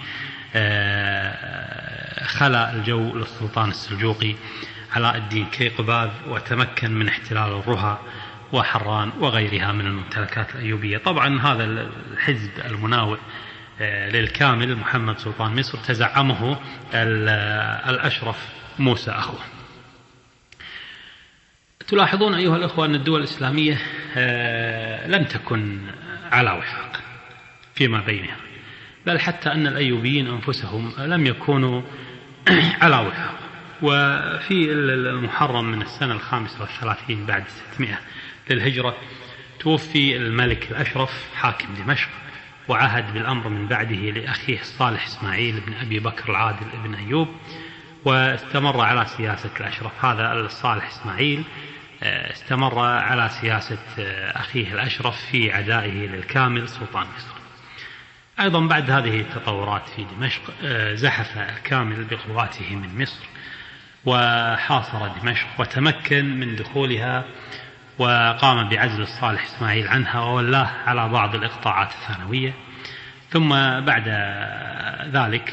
S4: خلى الجو للسلطان السلجوقي علاء الدين كيقباذ، وتمكن من احتلال الرها وحران وغيرها من الممتلكات الأيوبية. طبعا هذا الحزب المناوئ للكامل محمد سلطان مصر تزعمه الأشرف موسى أخوه. تلاحظون أيها الأخوة أن الدول الإسلامية لم تكن على وفاق فيما بينها، بل حتى أن الأيوبيين أنفسهم لم يكونوا على وفاق. وفي المحرم من السنة 35 بعد 600 للهجرة توفي الملك الأشرف حاكم دمشق، وعهد بالأمر من بعده لأخيه الصالح إسماعيل بن أبي بكر العادل بن أيوب، واستمر على سياسة الأشرف. هذا الصالح إسماعيل استمر على سياسة أخيه الأشرف في عدائه للكامل سلطان مصر. أيضا بعد هذه التطورات في دمشق زحف الكامل بقواته من مصر وحاصر دمشق وتمكن من دخولها، وقام بعزل الصالح إسماعيل عنها وولاه على بعض الإقطاعات الثانوية. ثم بعد ذلك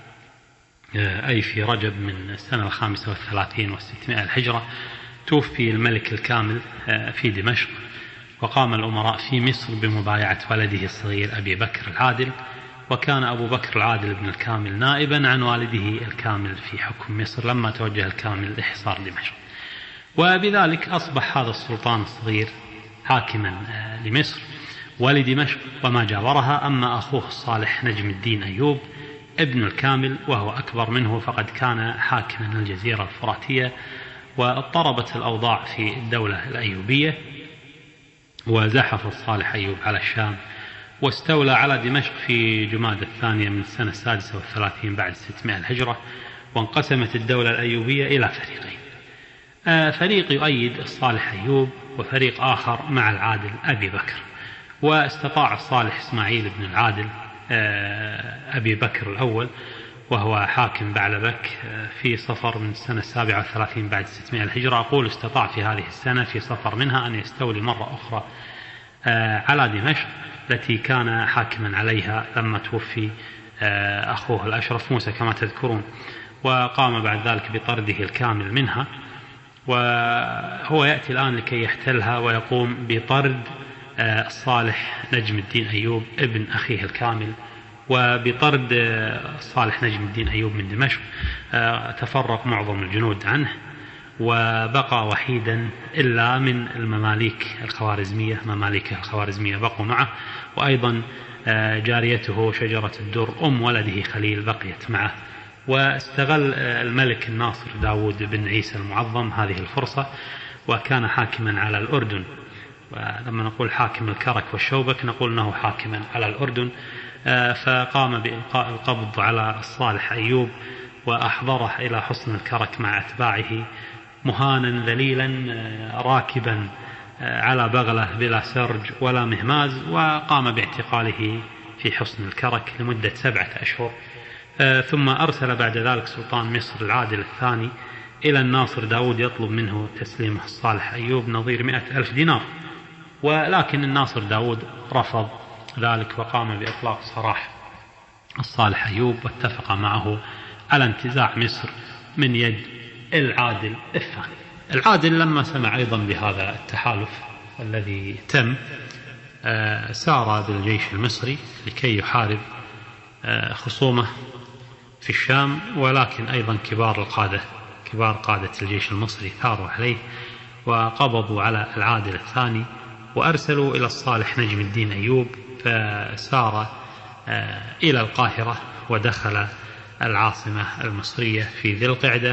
S4: أي في رجب من السنة 35 و600 الهجرة توفي الملك الكامل في دمشق، وقام الأمراء في مصر بمبايعة ولده الصغير أبي بكر العادل، وكان أبو بكر العادل بن الكامل نائبا عن والده الكامل في حكم مصر لما توجه الكامل لإحصار دمشق. وبذلك أصبح هذا السلطان الصغير حاكما لمصر ولدمشق وما جاورها. أما أخوه الصالح نجم الدين أيوب ابن الكامل وهو أكبر منه فقد كان حاكما الجزيرة الفراتية، واضطربت الأوضاع في الدولة الأيوبية، وزحف الصالح أيوب على الشام واستولى على دمشق في جمادى الثانية من السنة 36 بعد 600 الهجرة. وانقسمت الدولة الأيوبية إلى فريقين، فريق يؤيد الصالح أيوب وفريق آخر مع العادل أبي بكر. واستطاع الصالح إسماعيل بن العادل أبي بكر الأول وهو حاكم بعلبك في صفر من السنة 37 بعد 600 الهجرة، أقول استطاع في هذه السنة في صفر منها أن يستولي مرة أخرى على دمشق التي كان حاكما عليها لما توفي أخوه الأشرف موسى كما تذكرون، وقام بعد ذلك بطرده الكامل منها. وهو يأتي الآن لكي يحتلها ويقوم بطرد الصالح نجم الدين أيوب ابن أخيه الكامل، وبطرد الصالح نجم الدين أيوب من دمشق تفرق معظم الجنود عنه، وبقى وحيدا إلا من المماليك الخوارزمية. مماليك الخوارزمية بقوا معه، وأيضا جاريته شجرة الدر أم ولده خليل بقيت معه. واستغل الملك الناصر داود بن عيسى المعظم هذه الفرصة، وكان حاكما على الأردن. ولما نقول حاكم الكرك والشوبك نقول أنه حاكما على الأردن، فقام بإلقاء القبض على الصالح أيوب وأحضره إلى حصن الكرك مع أتباعه مهانا ذليلا راكبا على بغلة بلا سرج ولا مهماز، وقام باعتقاله في حصن الكرك لمدة 7 أشهر. ثم أرسل بعد ذلك سلطان مصر العادل الثاني إلى الناصر داود يطلب منه تسليمه الصالح أيوب نظير 100,000 دينار، ولكن الناصر داود رفض ذلك وقام بإطلاق سراح الصالح أيوب، واتفق معه على انتزاع مصر من يد العادل الثاني. العادل لما سمع أيضا بهذا التحالف الذي تم سار بالجيش المصري لكي يحارب خصومه في الشام، ولكن أيضا كبار قادة الجيش المصري ثاروا عليه وقبضوا على العادل الثاني وأرسلوا إلى الصالح نجم الدين أيوب، فسار إلى القاهرة ودخل العاصمة المصرية في ذي القعدة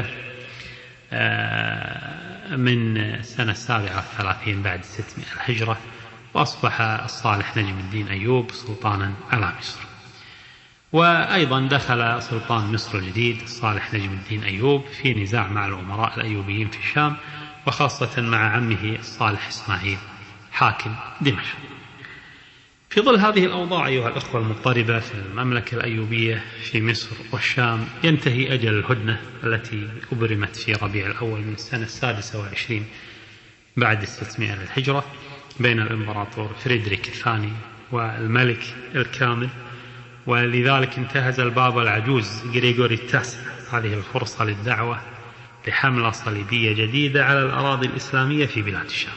S4: من سنة 37 بعد 600 الهجرة، وأصبح الصالح نجم الدين أيوب سلطانا على مصر. وأيضا دخل سلطان مصر الجديد الصالح نجم الدين أيوب في نزاع مع الأمراء الأيوبيين في الشام، وخاصة مع عمه الصالح إسماعيل حاكم دمشق. في ظل هذه الأوضاع أيها الأخوة المضطربة في المملكة الأيوبية في مصر والشام، ينتهي أجل الهدنة التي أبرمت في ربيع الأول من السنة 26 بعد 600 للهجرة بين الإمبراطور فريدريك الثاني والملك الكامل، ولذلك انتهز البابا العجوز غريغوري التاسع هذه الفرصة للدعوة لحملة صليبية جديدة على الأراضي الإسلامية في بلاد الشام.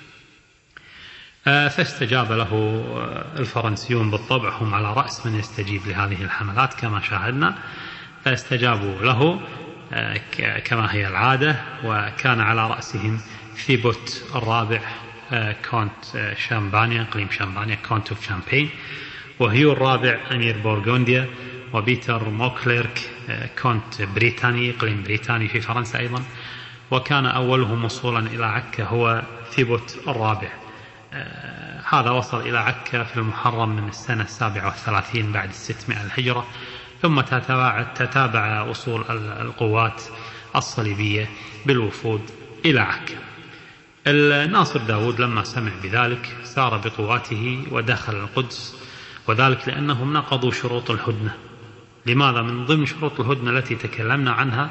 S4: فاستجاب له الفرنسيون، بالطبع هم على رأس من يستجيب لهذه الحملات كما شاهدنا، فاستجابوا له كما هي العادة، وكان على رأسهم ثيبوت الرابع كونت شامبانيا إقليم شامبانيا كونت اوف شامبين، وهيو الرابع أمير بورغونديا، وبيتر موكليرك كونت بريطاني إقليم بريطاني في فرنسا أيضا، وكان أولهم وصولا إلى عكا هو ثيبوت الرابع. هذا وصل إلى عكا في المحرم من السنة 37 بعد 600 الهجرة، ثم تتابع وصول القوات الصليبية بالوفود إلى عكا. الناصر داود لما سمع بذلك سار بقواته ودخل القدس، وذلك لأنهم نقضوا شروط الهدنة. لماذا؟ من ضمن شروط الهدنة التي تكلمنا عنها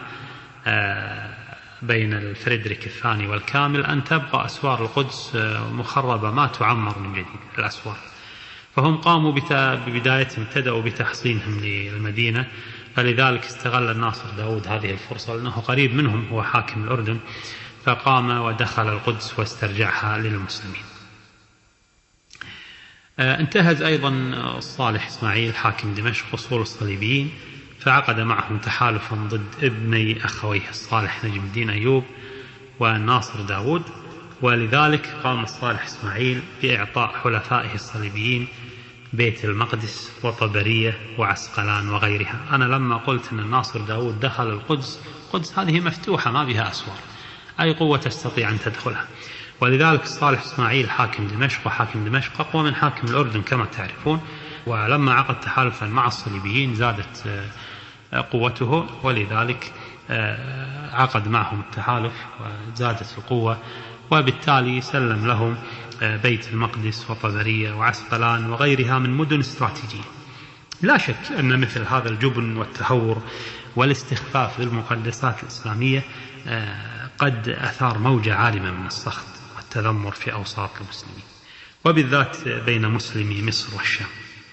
S4: بين الفريدريك الثاني والكامل أن تبقى أسوار القدس مخربة ما تعمر من جديد الأسوار، فهم قاموا ببدايتهم ابتدأوا بتحصينهم للمدينة، فلذلك استغل الناصر داود هذه الفرصة لأنه قريب منهم هو حاكم الأردن، فقام ودخل القدس واسترجعها للمسلمين. انتهز أيضا الصالح إسماعيل حاكم دمشق وصول الصليبيين، فعقد معهم تحالفا ضد ابني أخويه الصالح نجم الدين أيوب والناصر داود، ولذلك قام الصالح إسماعيل بإعطاء حلفائه الصليبيين بيت المقدس وطبرية وعسقلان وغيرها. أنا لما قلت أن الناصر داود دخل القدس هذه مفتوحة ما بها أسوار، أي قوة تستطيع أن تدخلها، ولذلك الصالح إسماعيل حاكم دمشق، وحاكم دمشق أقوى من حاكم الأردن كما تعرفون، ولما عقد تحالفا مع الصليبيين زادت قوته، ولذلك عقد معهم التحالف وزادت القوة، وبالتالي سلم لهم بيت المقدس وطبرية وعسقلان وغيرها من مدن استراتيجية. لا شك أن مثل هذا الجبن والتهور والاستخفاف بالمقدسات الإسلامية قد أثار موجة عارمة من السخط والتذمر في أوساط المسلمين، وبالذات بين مسلمي مصر والشام.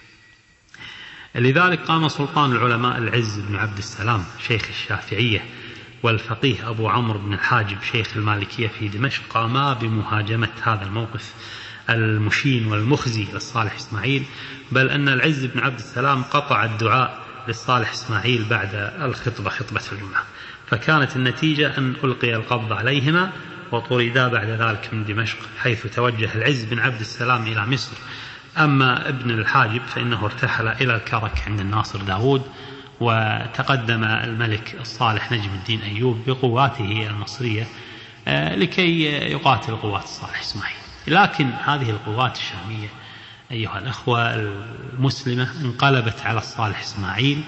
S4: لذلك قام سلطان العلماء العز بن عبد السلام شيخ الشافعية والفقيه أبو عمرو بن الحاجب شيخ المالكية في دمشق، قاما بمهاجمة هذا الموقف المشين والمخزي للصالح إسماعيل، بل أن العز بن عبد السلام قطع الدعاء للصالح إسماعيل بعد الخطبة خطبة الجمعة، فكانت النتيجة أن ألقي القبض عليهما وطردا بعد ذلك من دمشق، حيث توجه العز بن عبد السلام إلى مصر. أما ابن الحاجب فإنه ارتحل إلى الكرك عند الناصر داود، وتقدم الملك الصالح نجم الدين أيوب بقواته المصرية لكي يقاتل قوات الصالح إسماعيل. لكن هذه القوات الشامية أيها الأخوة المسلمة انقلبت على الصالح إسماعيل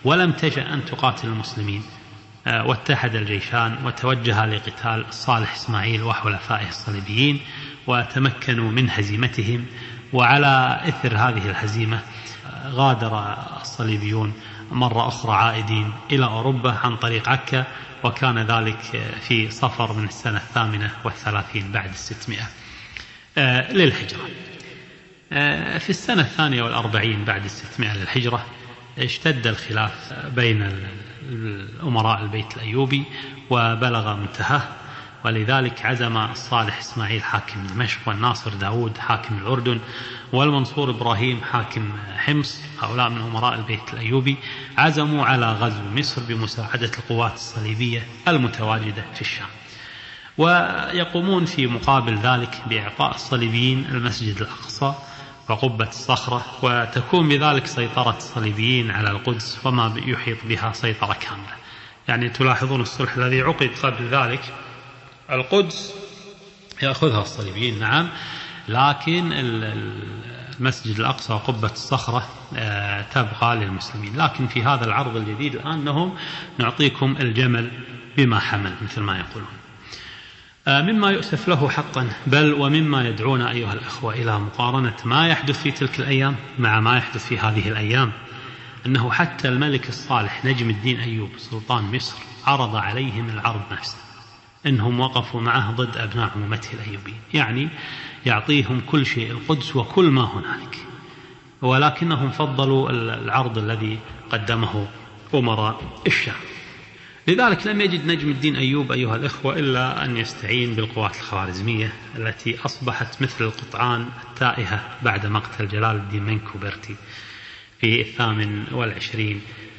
S1: ولم تشأ أن تقاتل المسلمين، واتحد الجيشان وتوجه لقتال صالح إسماعيل وحلفائه الصليبيين وتمكنوا من هزيمتهم. وعلى إثر هذه الهزيمة غادر الصليبيون مرة أخرى عائدين إلى أوروبا عن طريق عكا، وكان ذلك في صفر من السنة 38 بعد 600 للهجرة. في السنة 42 بعد 600 للهجرة اشتد الخلاف بين الأمراء البيت الأيوبي وبلغ منتهاه، ولذلك عزم الصالح إسماعيل حاكم دمشق، والناصر داود حاكم الأردن، والمنصور إبراهيم حاكم حمص، هؤلاء من أمراء البيت الأيوبي، عزموا على غزو مصر بمساعدة القوات الصليبية المتواجدة في الشام، ويقومون في مقابل ذلك بإعطاء الصليبيين المسجد الأقصى وقبة الصخرة، وتكون بذلك سيطرة الصليبيين على القدس وما يحيط بها سيطرة كاملة. يعني تلاحظون الصلح الذي عقد قبل ذلك القدس يأخذها الصليبيين نعم، لكن المسجد الأقصى وقبة الصخرة تبقى للمسلمين. لكن في هذا العرض الجديد الآن أنهم نعطيكم الجمل بما حمل مثل ما يقولون. مما يؤسف له حقا، بل ومما يدعونا أيها الأخوة إلى مقارنة ما يحدث في تلك الأيام مع ما يحدث في هذه الأيام، أنه حتى الملك الصالح نجم الدين أيوب سلطان مصر عرض عليهم العرض نفسه، إنهم وقفوا معه ضد أبناء عمومته الأيوبيين، يعني يعطيهم كل شيء، القدس وكل ما هنالك، ولكنهم فضلوا العرض الذي قدمه أمراء الشام. لذلك لم يجد نجم الدين أيوب أيها الإخوة إلا أن يستعين بالقوات الخوارزمية التي أصبحت مثل القطعان التائهة بعد مقتل جلال الدين منكوبرتي في 28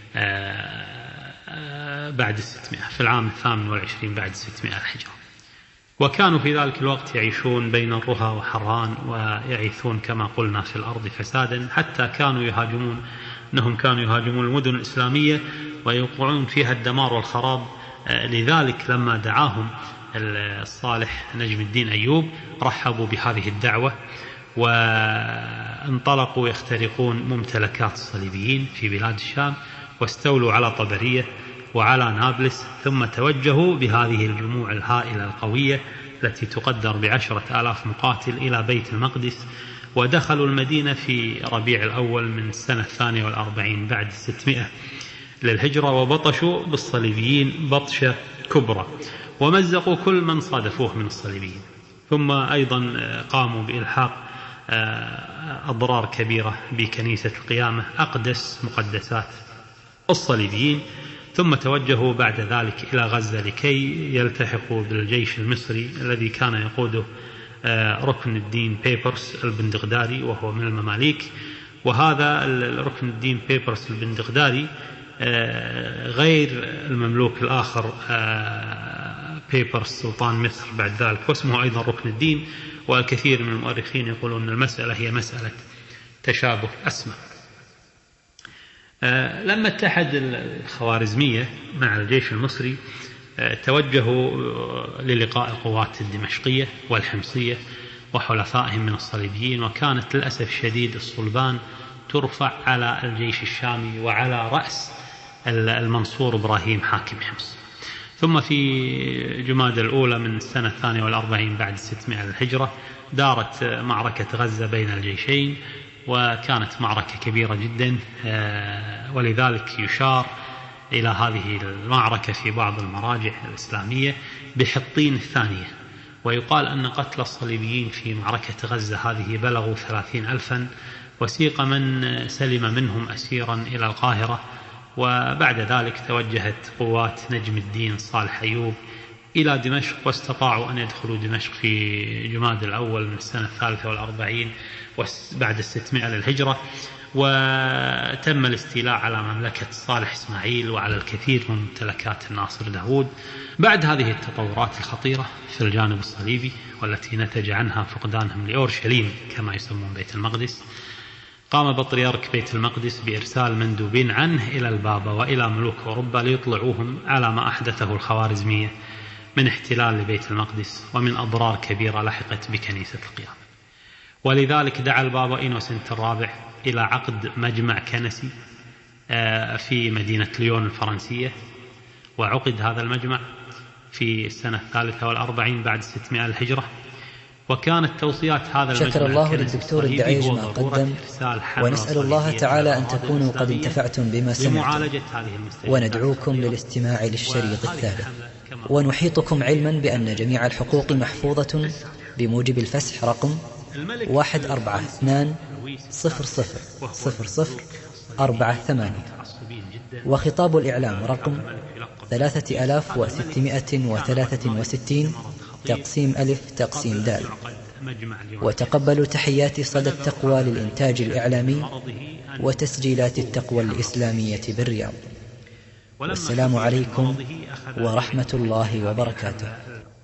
S1: بعد 600 في العام 28 بعد 600 الهجرة. وكانوا في ذلك الوقت يعيشون بين الرها وحران، ويعيثون كما قلنا في الأرض فسادا، حتى كانوا يهاجمون المدن الإسلامية ويوقعون فيها الدمار والخراب. لذلك لما دعاهم الصالح نجم الدين أيوب رحبوا بهذه الدعوة، وانطلقوا يخترقون ممتلكات الصليبيين في بلاد الشام، واستولوا على طبرية وعلى نابلس، ثم توجهوا بهذه الجموع الهائلة القوية التي تقدر ب10,000 مقاتل إلى بيت المقدس، ودخلوا المدينة في ربيع الأول من السنة 42 بعد 600 للهجرة، وبطشوا بالصليبيين بطشة كبرى، ومزقوا كل من صادفوه من الصليبيين. ثم أيضا قاموا بإلحاق أضرار كبيرة بكنيسة القيامة، أقدس مقدسات الصليبيين. ثم توجهوا بعد ذلك إلى غزة لكي يلتحقوا بالجيش المصري الذي كان يقوده ركن الدين بيبرس البندقداري، وهو من المماليك. وهذا ركن الدين بيبرس البندقداري غير المملوك الآخر بيبرس سلطان مصر بعد ذلك، واسمه أيضا ركن الدين. والكثير من المؤرخين يقولون أن المسألة هي مسألة تشابه أسماء. لما اتحد الخوارزمية مع الجيش المصري توجهوا للقاء القوات الدمشقية والحمصية وحلفائهم من الصليبيين، وكانت للأسف الشديد الصلبان ترفع على الجيش الشامي وعلى رأس المنصور إبراهيم حاكم حمص. ثم في جمادى الأولى من السنة 42 بعد 600 للهجرة دارت معركة غزة بين الجيشين، وكانت معركة كبيرة جدا، ولذلك يشار إلى هذه المعركة في بعض المراجع الإسلامية بحطين الثانية، ويقال أن قتل الصليبيين في معركة غزة هذه بلغوا 30,000، وسيق من سلم منهم أسيرا إلى القاهرة. وبعد ذلك توجهت قوات نجم الدين صالح أيوب إلى دمشق، واستطاعوا أن يدخلوا دمشق في جمادى الأول من السنة 43 بعد 600 للهجرة، وتم الاستيلاء على مملكة صالح إسماعيل وعلى الكثير من ممتلكات الناصر داود. بعد هذه التطورات الخطيرة في الجانب الصليبي والتي نتج عنها فقدانهم لأورشليم كما يسمون بيت المقدس، قام بطريرك بيت المقدس بإرسال مندوبين عنه إلى البابا وإلى ملوك أوروبا ليطلعوهم على ما أحدثه الخوارزمية من احتلال لبيت المقدس ومن أضرار كبيرة لحقت بكنيسة القيامة. ولذلك دعا البابا إنوسنت الرابع إلى عقد مجمع كنسي في مدينة ليون الفرنسية، وعقد هذا المجمع في السنة 43 بعد 600 الهجرة. وكانت توصيات هذا المجمع
S2: شكر الله للدكتور الدعيج ما قدم، ونسأل الله تعالى أن تكونوا قد انتفعتم بما سمعتم، وندعوكم للاستماع للشريط الثالث. ونحيطكم علما بأن جميع الحقوق محفوظة بموجب الفسح رقم 1420000048، وخطاب الإعلام رقم 3663 تقسيم ألف تقسيم دال. وتقبلوا تحيات صدى التقوى للإنتاج الإعلامي وتسجيلات التقوى الإسلامية بالرياض. والسلام عليكم ورحمة الله وبركاته.